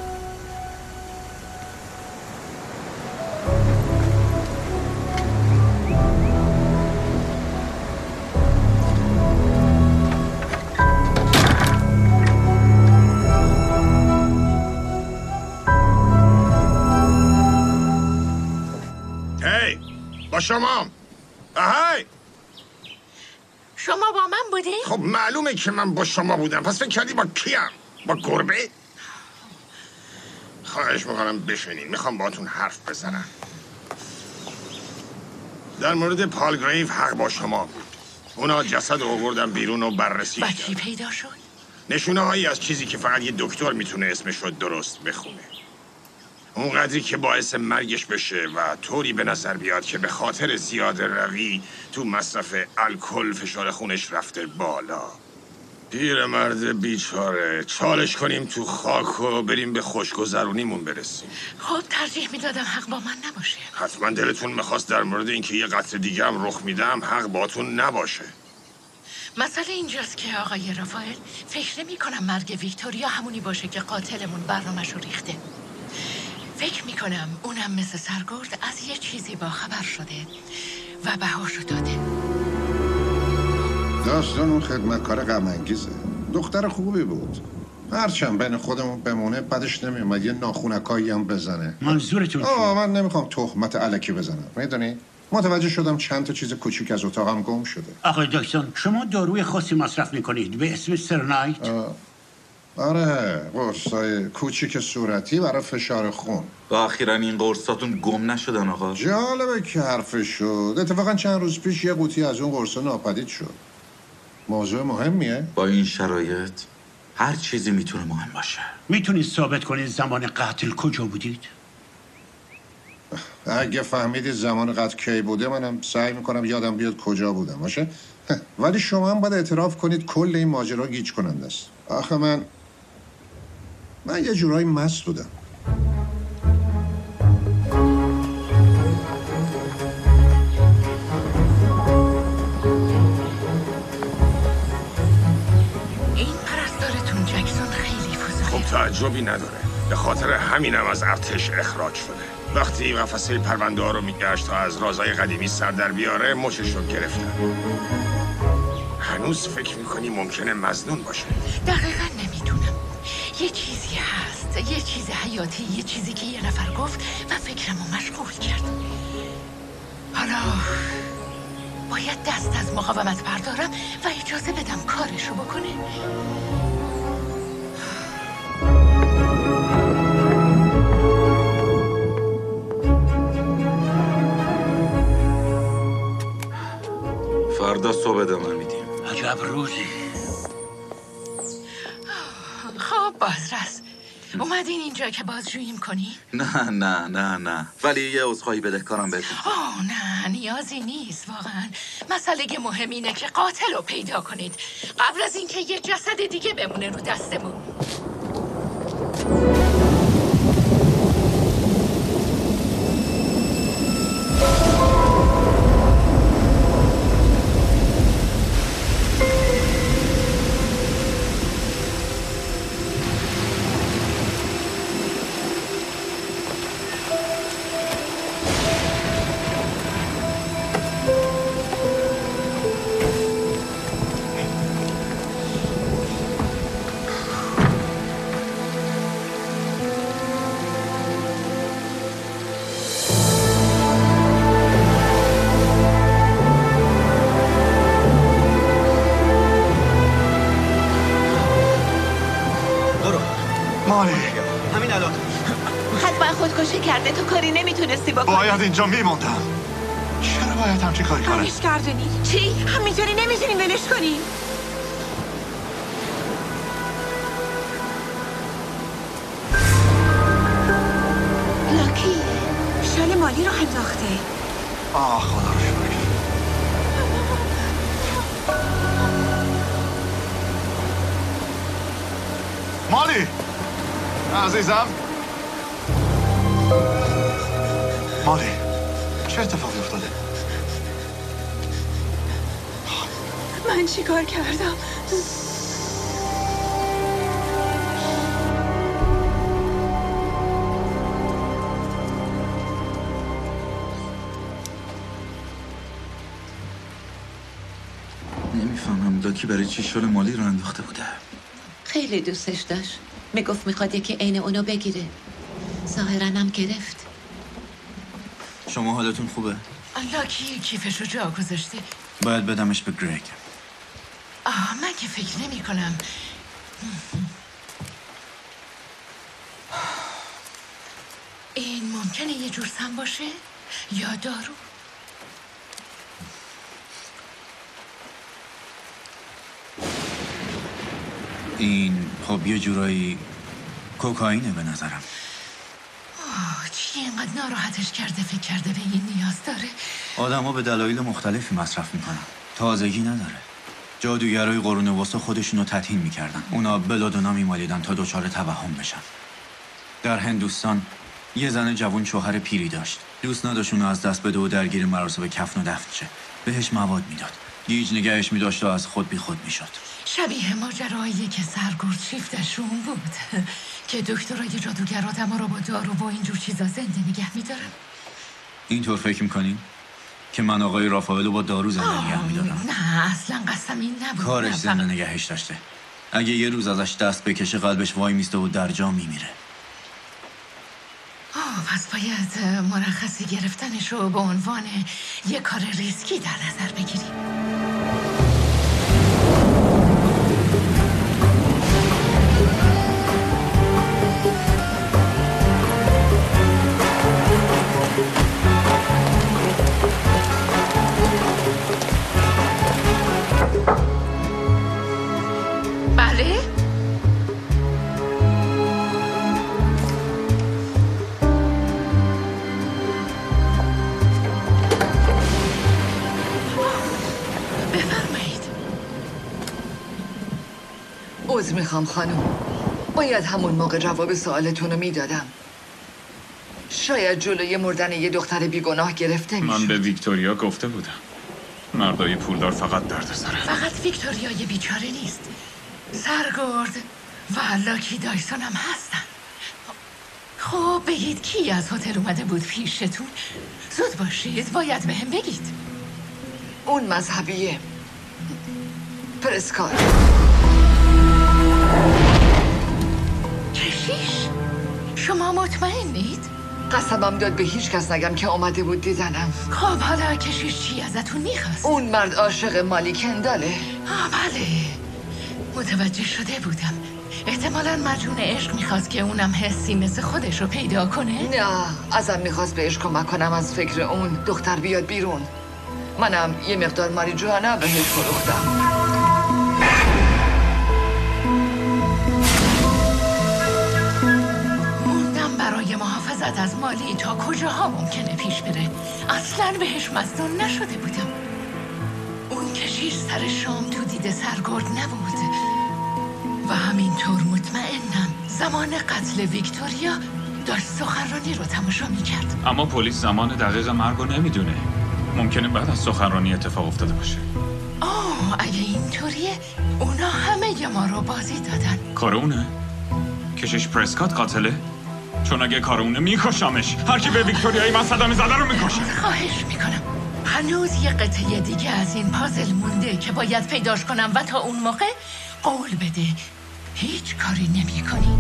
با شما. اهای شما با من بودی؟ خب معلومه که من با شما بودم. پس فکر کردی با کیم؟ با گربه؟ خواهش میکنم بشینین. میخوام باهاتون حرف بزنم. در مورد پال گریو حق با شما بود. اونا جسد رو آوردن بیرون و بررسی و کردن. چی پیدا شد؟ نشونه هایی از چیزی که فقط یه دکتر میتونه اسمش رو درست بخونه. اون قدری که باعث مرگش بشه و طوری به نظر بیاد که به خاطر زیاده روی تو مصرف الکل فشار خونش رفته بالا. پیرمرد بیچاره. چالش کنیم تو خاک و بریم به خوشگذرونیمون برسیم. خب ترجیح میدادم حق با من نباشه. حتما دلتون میخواست در مورد اینکه یه قطر دیگه هم رخ میدم حق باتون نباشه. مسئله اینجاست که آقای رافائل فکر نمی کنم مرگ ویکتوریا همونی باشه که قاتلمون برنامه‌شو ریخته. فکر میکنم اونم مثل سرگرد از یه چیزی باخبر شده و بهاشو داده. داستان اون خدمتکار غم انگیزه. دختر خوبی بود. هرچند بین خودمون بمونه بدش نمیومد یه ناخونکایی هم بزنه. منظورتون چیه؟ آه من نمیخوام تهمت الکی بزنم. میدونی؟ متوجه شدم چند تا چیز کوچیک از اتاقم گم شده. آقای دکتر شما داروی خاصی مصرف میکنید به اسم سرنایت؟ آره قرصای کوچیک صورتی برای فشار خون. و اخیراً این قرصاتون گم نشدن آقا؟ جالبه که حرفش شد. اتفاقا چند روز پیش یه قوطی از اون قرصا ناپدید شد. موضوع مهمیه؟ با این شرایط هر چیزی میتونه مهم باشه. میتونید ثابت کنید زمان قتل کجا بودید؟ اگه فهمیدید زمان قتل کی بوده منم سعی میکنم یادم بیاد کجا بودم باشه. ولی شما هم باید اعتراف کنید کل این ماجرا گیج کننده است. آخه من من یه جورایی مست بودم. تعجبی نداره. به خاطر همینم از ارتش اخراج شده. وقتی قفسه پرونده ها رو میگشت تا از رازای قدیمی سر در بیاره مچش رو گرفتن. هنوز فکر میکنی ممکنه مظنون باشه؟ دقیقا نمیدونم. یه چیزی هست، یه چیز حیاتی، یه چیزی که یه نفر گفت و فکرمو مشغول کرد. حالا باید دست از مقاومت بردارم و اجازه بدم کارشو بکنه. فردا صبح ادامه میدیم. عجب روزی. خب بازرس، اومدین اینجا که بازجوییم کنی؟ نه نه نه نه ولی یه عذرخواهی بدهکارم بهتون. آه نه نیازی نیست واقعا. مسئله مهم اینه که قاتل رو پیدا کنید قبل از اینکه یه جسد دیگه بمونه رو دستمون. همین الان حتما خودکشی کرده. تو کاری نمیتونستی بکنی. باید اینجا میموندم. چرا باید همچی کاری کنه؟ برش گردونی. چی؟ همینطوری نمیتونی ولش کنی. لاکی شال مالی رو انداخته. آه خدا رو شکر. مالی عزیزم. مالی چه اتفاقی افتاده؟ من چی کار کردم؟ نمیفهمم لاکی برای چی شال مالی رو انداخته بوده. خیلی دوستش داشت. میگفت میخواد یکی عین اونو بگیره. ظاهراً هم گرفت. شما حالتون خوبه؟ لاکی کیفشو جا گذاشته. باید بدمش به گرگ. آه من که فکر نمی کنم. این ممکنه یه جور سم باشه یا دارو. این خب یه جورایی کوکائینه به نظرم. آه چی اینقدر ناراحتش کرده فکر کرده به این نیاز داره. آدم ها به دلایل مختلفی مصرف میکنن. تازگی نداره. جادوگرای قرون وسطا خودشونو تطهین میکردن. اونا بلادونا میمالیدن تا دچار توهم بشن. در هندوستان یه زن جوان شوهر پیری داشت. دوست نداشت اونو از دست بده و درگیر مراسم کفن و دفن شه. بهش مواد میداد. گیج نگهش میداشت و از خود بی خود میشد. شبیه ماجرایی که سرگرد شیفتشون بود که دکترای جادوگر آدم ها رو با دارو و اینجور چیزا زنده نگه میدارن. اینطور فکر میکنین؟ که من آقای رافائل رو با دارو زنده نگه میدارم؟ نه اصلا قسم این نبود. کارش نه، زنده فقط- نگهش داشته. اگه یه روز ازش دست بکشه قلبش وای میسته و در جا میمیره. آه پس باید مرخصی گرفتنش رو به عنوان یه کار ریسکی در نظر بگیریم. بله؟ بفرمایید. عذر میخوام خانم. باید همون موقع جواب سوالتون رو میدادم. شاید جلوی مردن یه دختر بیگناه گرفته میشد. من به ویکتوریا گفته بودم مردای پولدار فقط درد سره. فقط ویکتوریای بیچاره نیست. سرگرد و لاکی دایسون هم هستن. خب بگید کی از هتل اومده بود پیشتون؟ زود باشید، باید به هم بگید. اون مذهبیه، پرسکار. کشیش؟ شما مطمئنید؟ قسمم داد به هیچ کس نگم که آمده بود دیدنم. خب حالا کشیش چی ازتون میخواست؟ اون مرد عاشق مالی کنداله. آه بله، متوجه شده بودم. احتمالاً مجنون عشق میخواست که اونم حسی مثل خودش رو پیدا کنه؟ نه، ازم میخواست بهش کمک کنم از فکر اون دختر بیاد بیرون. منم یه مقدار ماریجوانا بهش فروختم. موندم برای محافظت از مالی تا کجاها ممکنه پیش بره. اصلاً بهش مظنون نشده بودم. اون کشیش سر شام تو دید سرگرد نبود و همینطور مطمئنم زمان قتل ویکتوریا داشت سخنرانی رو تماشا میکرد. اما پلیس زمان دقیق مرگ رو نمیدونه. ممکنه بعد از سخنرانی اتفاق افتاده باشه. آه اگه اینطوریه اونا همه ما رو بازی دادن. کار اونه؟ کشیش پرسکات قاتله؟ چون اگه کار اونه میکشمش. هر کی به ویکتوریای من صدمه زده رو میکشه. خواهش میکنم هنوز یه قطعه دیگه از این پازل مونده که باید پیداش کنم و تا اون موقع قول بده هیچ کاری نمی کنی.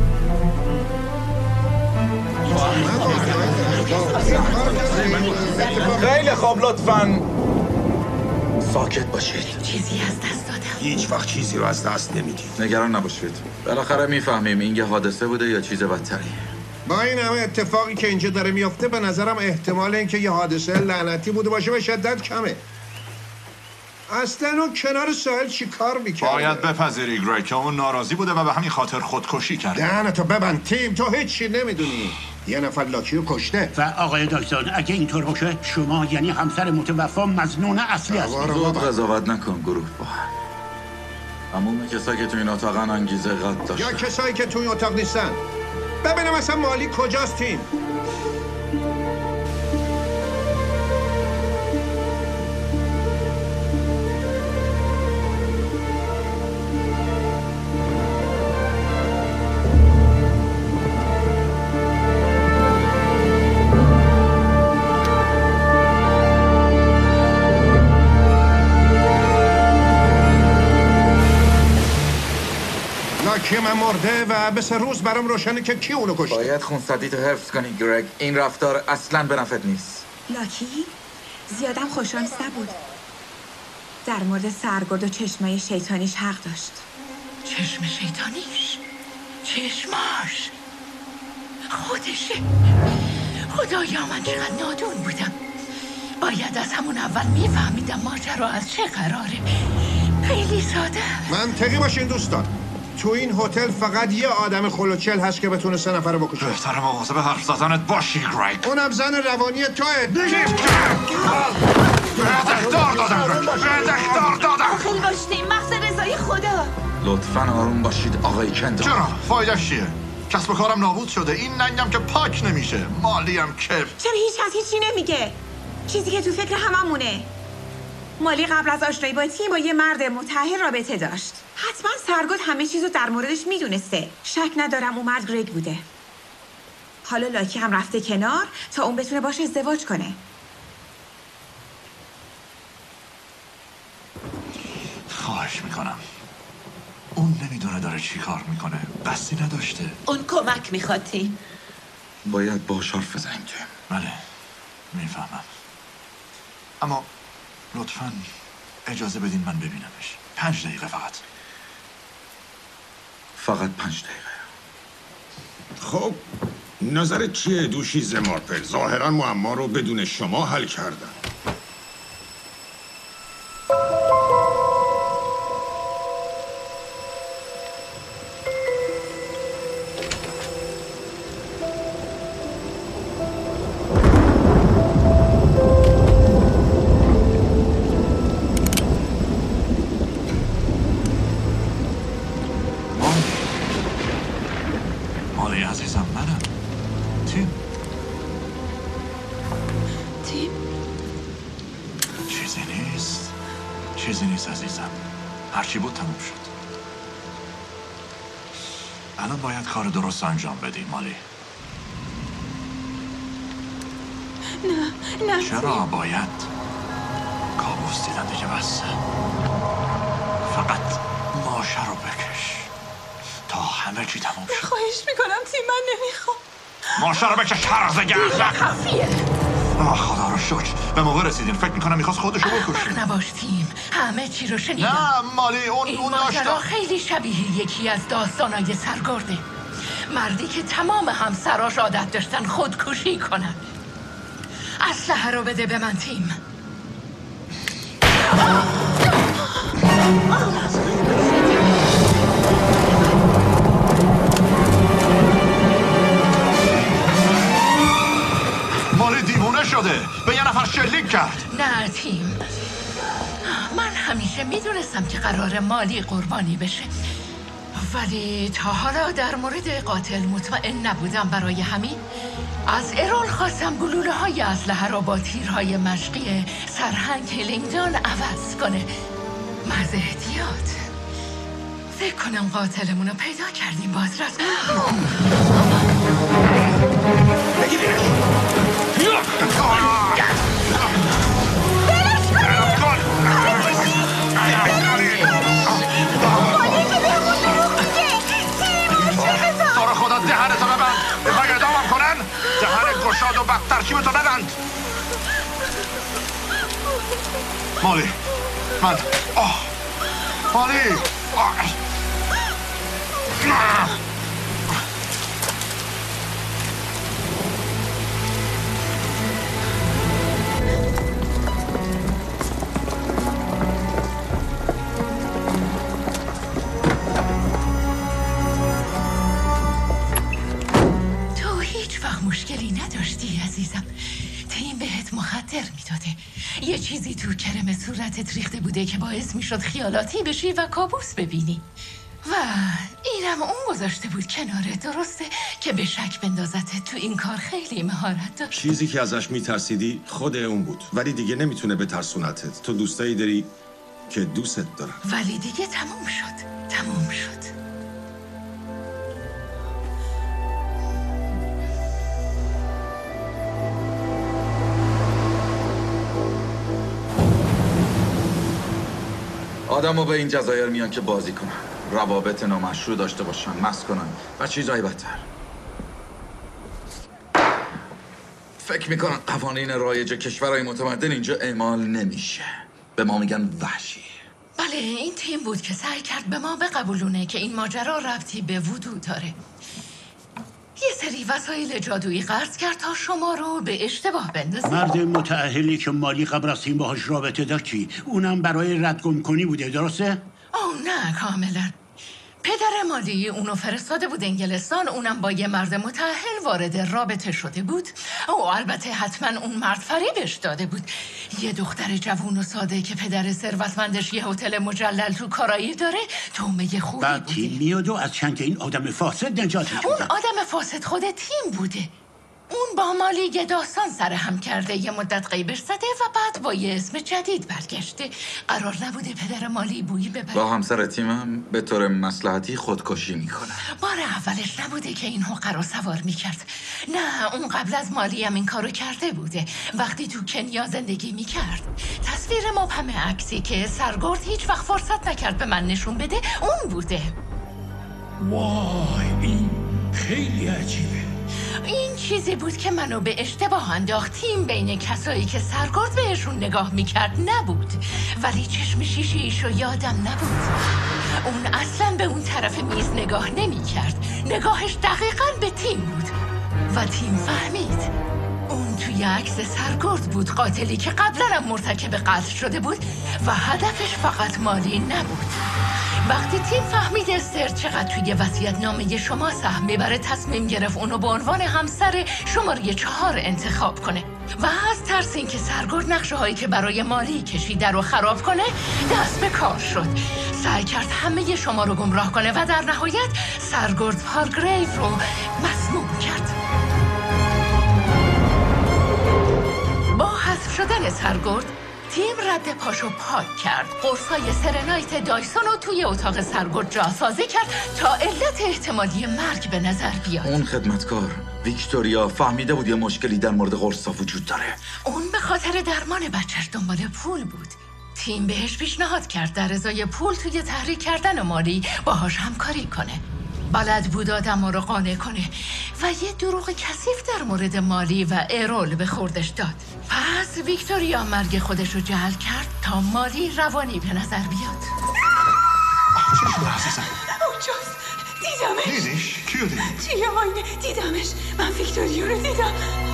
خیلی خوب، لطفاً ساکت باشید. چیزی از دست دادم. هیچ وقت چیزی رو از دست نمیدید. نگران نباشید، بالاخره میفهمیم این یه حادثه بوده یا چیز بدتری. با این همه اتفاقی که اینجا داره میافته به نظرم احتمال اینکه یه حادثه لعنتی بوده باشه به شدت کمه. اصلا اون کنار ساحل چی کار میکنه؟ باید بپذیری گریگ که اون ناراضی بوده و به همین خاطر خودکشی کرده. دهنتو ببند تیم، تو هیچی نمیدونی. یه نفر لاکی رو کشته. و آقای دکتر اگه اینطور باشه شما یعنی همسر متوفا مظنون اصلی هستید. زود قضاوت نکن گروه با. تموم کسایی که تو این اتاقن انگیزه قد داشتن یا کسایی که تو این اتاق نیستن. ببینم اصلا مالی کجاست تیم؟ لاکی من مرده و به سه روز برام روشنه که کی اونو کشته. باید خونسردی تو حفظ کنی گرگ. این رفتار اصلاً به نفعت نیست. لاکی زیادم خوششانس نبود. در مورد سرگرد و چشمای شیطانیش حق داشت. چشم شیطانیش؟ چشماش خودشه. خدایا من چقدر نادون بودم. باید از همون اول میفهمیدم ماجرا از چه قراره. خیلی ساده. منطقی باشین دوستان. تو این هتل فقط یه آدم خلوچل هست که بتونه سه نفر رو بکشه. بهتره مواظب حرف زدنت باشی گریگ. اونم زن روانی توه. بهت اخطار دادم گریگ. بهت اخطار دادم. خیلی باشید مغز رضای خدا. لطفاً آروم باشید آقای کندال. چرا؟ فایده‌اش چیه؟ کسب و کارم نابود شده. این ننگم که پاک نمیشه. مالیم که چرا هیچ کس هیچی نمیگه؟ چیزی که تو فکر هممونه. مالی قبل از آشنایی با تیم با یه مرد متأهل رابطه داشت. حتما سرگرد همه چیزو در موردش میدونسته. شک ندارم اون مرد گریگ بوده. حالا لاکی هم رفته کنار تا اون بتونه باش ازدواج کنه. خواهش میکنم. اون نمیدونه داره چی کار میکنه. قصدی نداشته. اون کمک میخواد تیم. باید باش حرف بزنیم تیم. بله میفهمم. اما لطفاً اجازه بدین من ببینمش. پنج دقیقه فقط. فقط پنج دقیقه. خب نظرت چیه دوشیز مارپل؟ ظاهرا معما رو بدون شما حل کردن. چیزی نیست عزیزم. هرچی بود تموم شد. الان باید کار درست انجام بدی مالی. نه نه چرا باید؟ کابوس دیدن دیگه بسته. فقط ماشه رو بکش تا همه چی تموم شد. خواهش میکنم تیم، من نمیخوام. ماشه رو بکش ترزه گرزه. آه خدا رو شکر به موقع رسیدین. فکر میکنم میخواست خودشو بکشه. نباش تیم، همه چی رو شنیدم. نه مالی اون این اون ماجرا داشتم. خیلی شبیه یکی از داستانای سرگرده. مردی که تمام همسراش عادت داشتن خودکشی کنن. اسلحه رو بده به من تیم. مالی دیوونه شده، به یه نفر شلیک کرد. نه تیم، من همیشه میدونستم که قرار مالی قربانی بشه، ولی تا حالا در مورد قاتل مطمئن نبودم. برای همین از ارول خواستم گلوله های اسلحه را با تیرهای مشقی سرهنگ هیلینگدون عوض کنه. مرد احتیاط. فکر کنم قاتلمون رو پیدا کردیم. باز رفت داره خدا دهنتو ببند. میخوای ادامم کنن؟ دهن گشاد و بد ترکیبتو ببند. مالی من آه مالی آه. مشکلی نداشتی عزیزم. تیم بهت مخدر میداده. یه چیزی تو کرم صورتت ریخته بوده که باعث میشد خیالاتی بشی و کابوس ببینی. و اینم اون گذاشته بود کنارت. درسته که به شک بندازتت. تو این کار خیلی مهارت داشت. چیزی که ازش میترسیدی خود اون بود، ولی دیگه نمیتونه بترسونتت. تو دوستایی داری که دوستت دارن. ولی دیگه تموم شد. تموم شد. آدم ها به این جزایر میان که بازی کنن، روابط نامشروع داشته باشن، مست کنن و چیزای بدتر. فکر میکنن قوانین رایج کشورهای متمدن اینجا اعمال نمیشه. به ما میگن وحشی. بله این تیم بود که سعی کرد به ما بقبولونه که این ماجرا ربطی به وودو داره. یه سری وسایل جادویی قرض کرد تا شما رو به اشتباه بندازه. مرد متأهلی که مالی قبل از این باهاش رابطه داشتی، اونم برای ردگم کنی بوده، درسته؟ آه نه کاملا. پدر مالی اونو فرستاده بود انگلستان. اونم با یه مرد متأهل وارد رابطه شده بود. او البته حتما اون مرد فریبش داده بود. یه دختر جوون و ساده که پدر ثروتمندش یه هتل مجلل تو کارایی داره تومه خوبی بعد بوده. تیم میاد و از چنگ این آدم فاسد نجات میده. اون آدم فاسد خود تیم بوده. اون با مالی یه داستان سر هم کرده، یه مدت غیبش زده و بعد با یه اسم جدید برگشته. قرار نبوده پدر مالی بویی ببره. با همسر تیمم به طور مصلحتی خودکشی میکنه. بار اولش نبوده که این حقه رو سوار میکرد. نه اون قبل از مالی هم این کارو کرده بوده. وقتی تو کنیا زندگی میکرد تصویر مبهم عکسی که سرگرد هیچ وقت فرصت نکرد به من نشون بده اون بوده. وای این خیلی عجیبه. این چیزی بود که منو به اشتباه انداخت. تیم بین کسایی که سرگرد بهشون نگاه میکرد نبود، ولی چشم شیشه‌ایشو یادم نبود. اون اصلا به اون طرف میز نگاه نمیکرد. نگاهش دقیقاً به تیم بود و تیم فهمید اون توی عکس سرگرد بود، قاتلی که قبلا هم مرتکب قتل شده بود و هدفش فقط مالی نبود. وقتی تیم فهمید استر چقدر توی وصیت نامه شما سهم میبره، تصمیم گرفت اونو به عنوان همسر شماره چهار انتخاب کنه و از ترس اینکه سرگرد نقشه هایی که برای مالی کشیده رو خراب کنه دست به کار شد. سعی کرد همه شما رو گمراه کنه و در نهایت سرگرد پالگریو رو مسموم کرد. با حذف شدن سرگرد تیم خد پاشو پاک کرد، قرصای سرنایت دایسون رو توی اتاق سرگرد جاسازی کرد تا علت احتمالی مرگ به نظر بیاد. اون خدمتکار ویکتوریا فهمیده بود یه مشکلی در مورد قرصا وجود داره. اون به خاطر درمان بچهش دنبال پول بود. تیم بهش پیشنهاد کرد در ازای پول توی تحریک کردن مالی باهاش همکاری کنه. بلد بود آدم رو قانع کنه و یه دروغ کثیف در مورد مالی و ارول به خوردش داد. پس ویکتوریا مرگ خودش رو جعل کرد تا مالی روانی به نظر بیاد. چه شده عزیزم؟ اونجاست، دیدمش. دیدیش؟ کیو دیدی؟ توی آینه دیدمش. من ویکتوریا رو دیدم.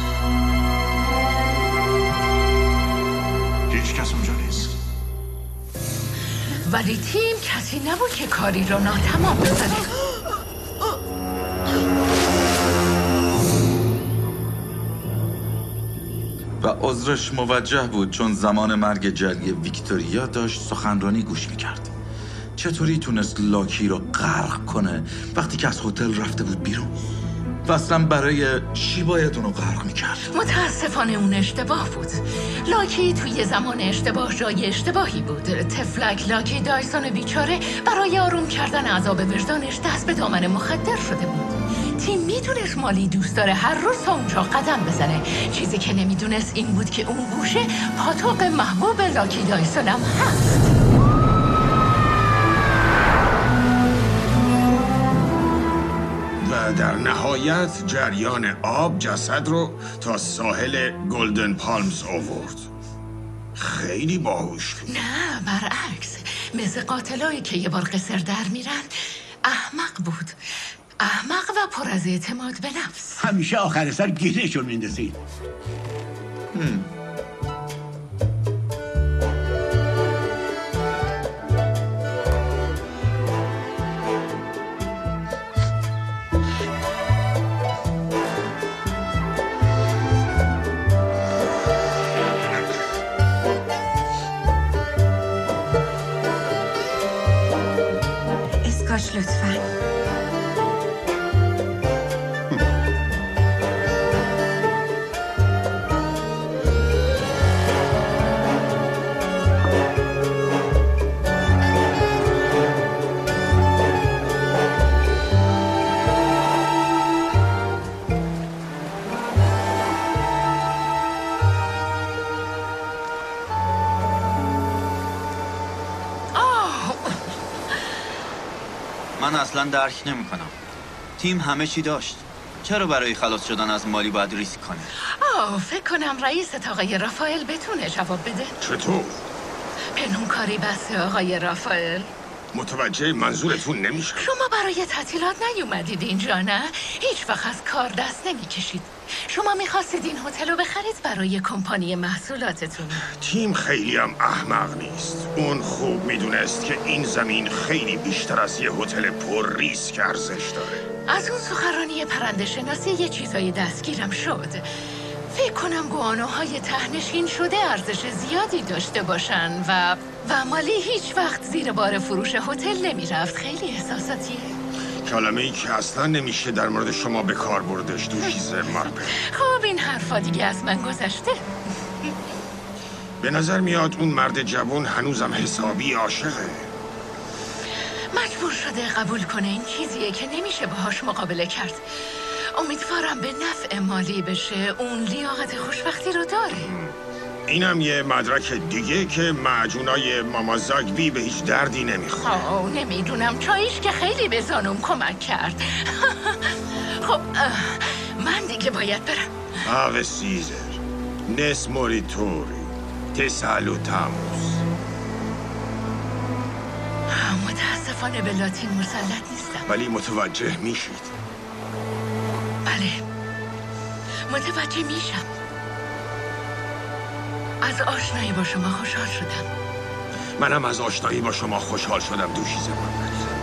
هیچ کس اونجا نیست. ولی تیم کسی نبود که کاری رو ناتمام بذاره. و عذرش موجه بود چون زمان مرگ جلی ویکتوریا داشت سخنرانی گوش میکرد. چطوری تونست لاکی رو غرق کنه وقتی که از هتل رفته بود بیرون؟ و اصلا برای چی باید اونو غرق میکرد؟ متاسفانه اون اشتباه بود. لاکی توی زمان اشتباه جای اشتباهی بود. تفلک لاکی دایسون بیچاره برای آروم کردن عذاب وجدانش دست به دامن مخدر شده بود. تیم میدونست مالی دوست داره هر روز تا اونجا قدم بزنه. چیزی که نمیدونست این بود که اون گوشه پاتوق محبوب لاکی دایسون هم هست. و در نهایت جریان آب جسد رو تا ساحل گلدن پالمز آورد. خیلی باهوش بود. نه برعکس، مثل قاتلایی که یه بار قصر در میرن. احمق بود، احمق و پر از اعتماد به نفس. همیشه آخر سر گیرشون میندازید. اسکاش لطفاً. من اصلا درک نمی کنم. تیم همه چی داشت. چرا برای خلاص شدن از مالی باید ریسک کنه؟ آه فکر کنم رئیس آقای رافائل بتونه جواب بده. چطور؟ پنهون کاری بسه آقای رافائل. متوجه منظورتون نمیشم. شما برای تعطیلات نیومدید اینجا نه؟ هیچ وقت از کار دست نمیکشید. شما میخواستید این هتل رو بخرید برای کمپانی محصولاتتون. تیم خیلی هم احمق نیست. اون خوب میدونست که این زمین خیلی بیشتر از یه هتل پر ریسک ارزش داره. از اون سخنرانی پرنده شناسی یه چیزای دستگیرم شد. فکر کنم گوانوهای تهنشین شده ارزش زیادی داشته باشن و و مالی هیچ وقت زیر بار فروش هتل نمیرفت. خیلی احساساتیه. کلمه ای که اصلا نمیشه در مورد شما به کار بردش. دوشیزه مارپل. خب این حرفا دیگه از من گذشته. به نظر میاد اون مرد جوان هنوزم حسابی عاشقه. مجبور شده قبول کنه این چیزیه که نمیشه باهاش مقابله کرد. امیدوارم به نفع مالی بشه. اون لیاقت خوشبختی رو داره. اینم یه مدرک دیگه که معجونای ماما زاگبی به هیچ دردی نمیخوره. آه نمیدونم چاییش که خیلی به زانوم کمک کرد. خب من دیگه باید برم. آوه سیزر نس موریتوری تسالوتاموس. متاسفانه به لاتین مسلط نیستم. ولی متوجه میشید؟ بله متوجه میشم. از آشنایی با شما خوشحال شدم. منم از آشنایی با شما خوشحال شدم دوشیزه من.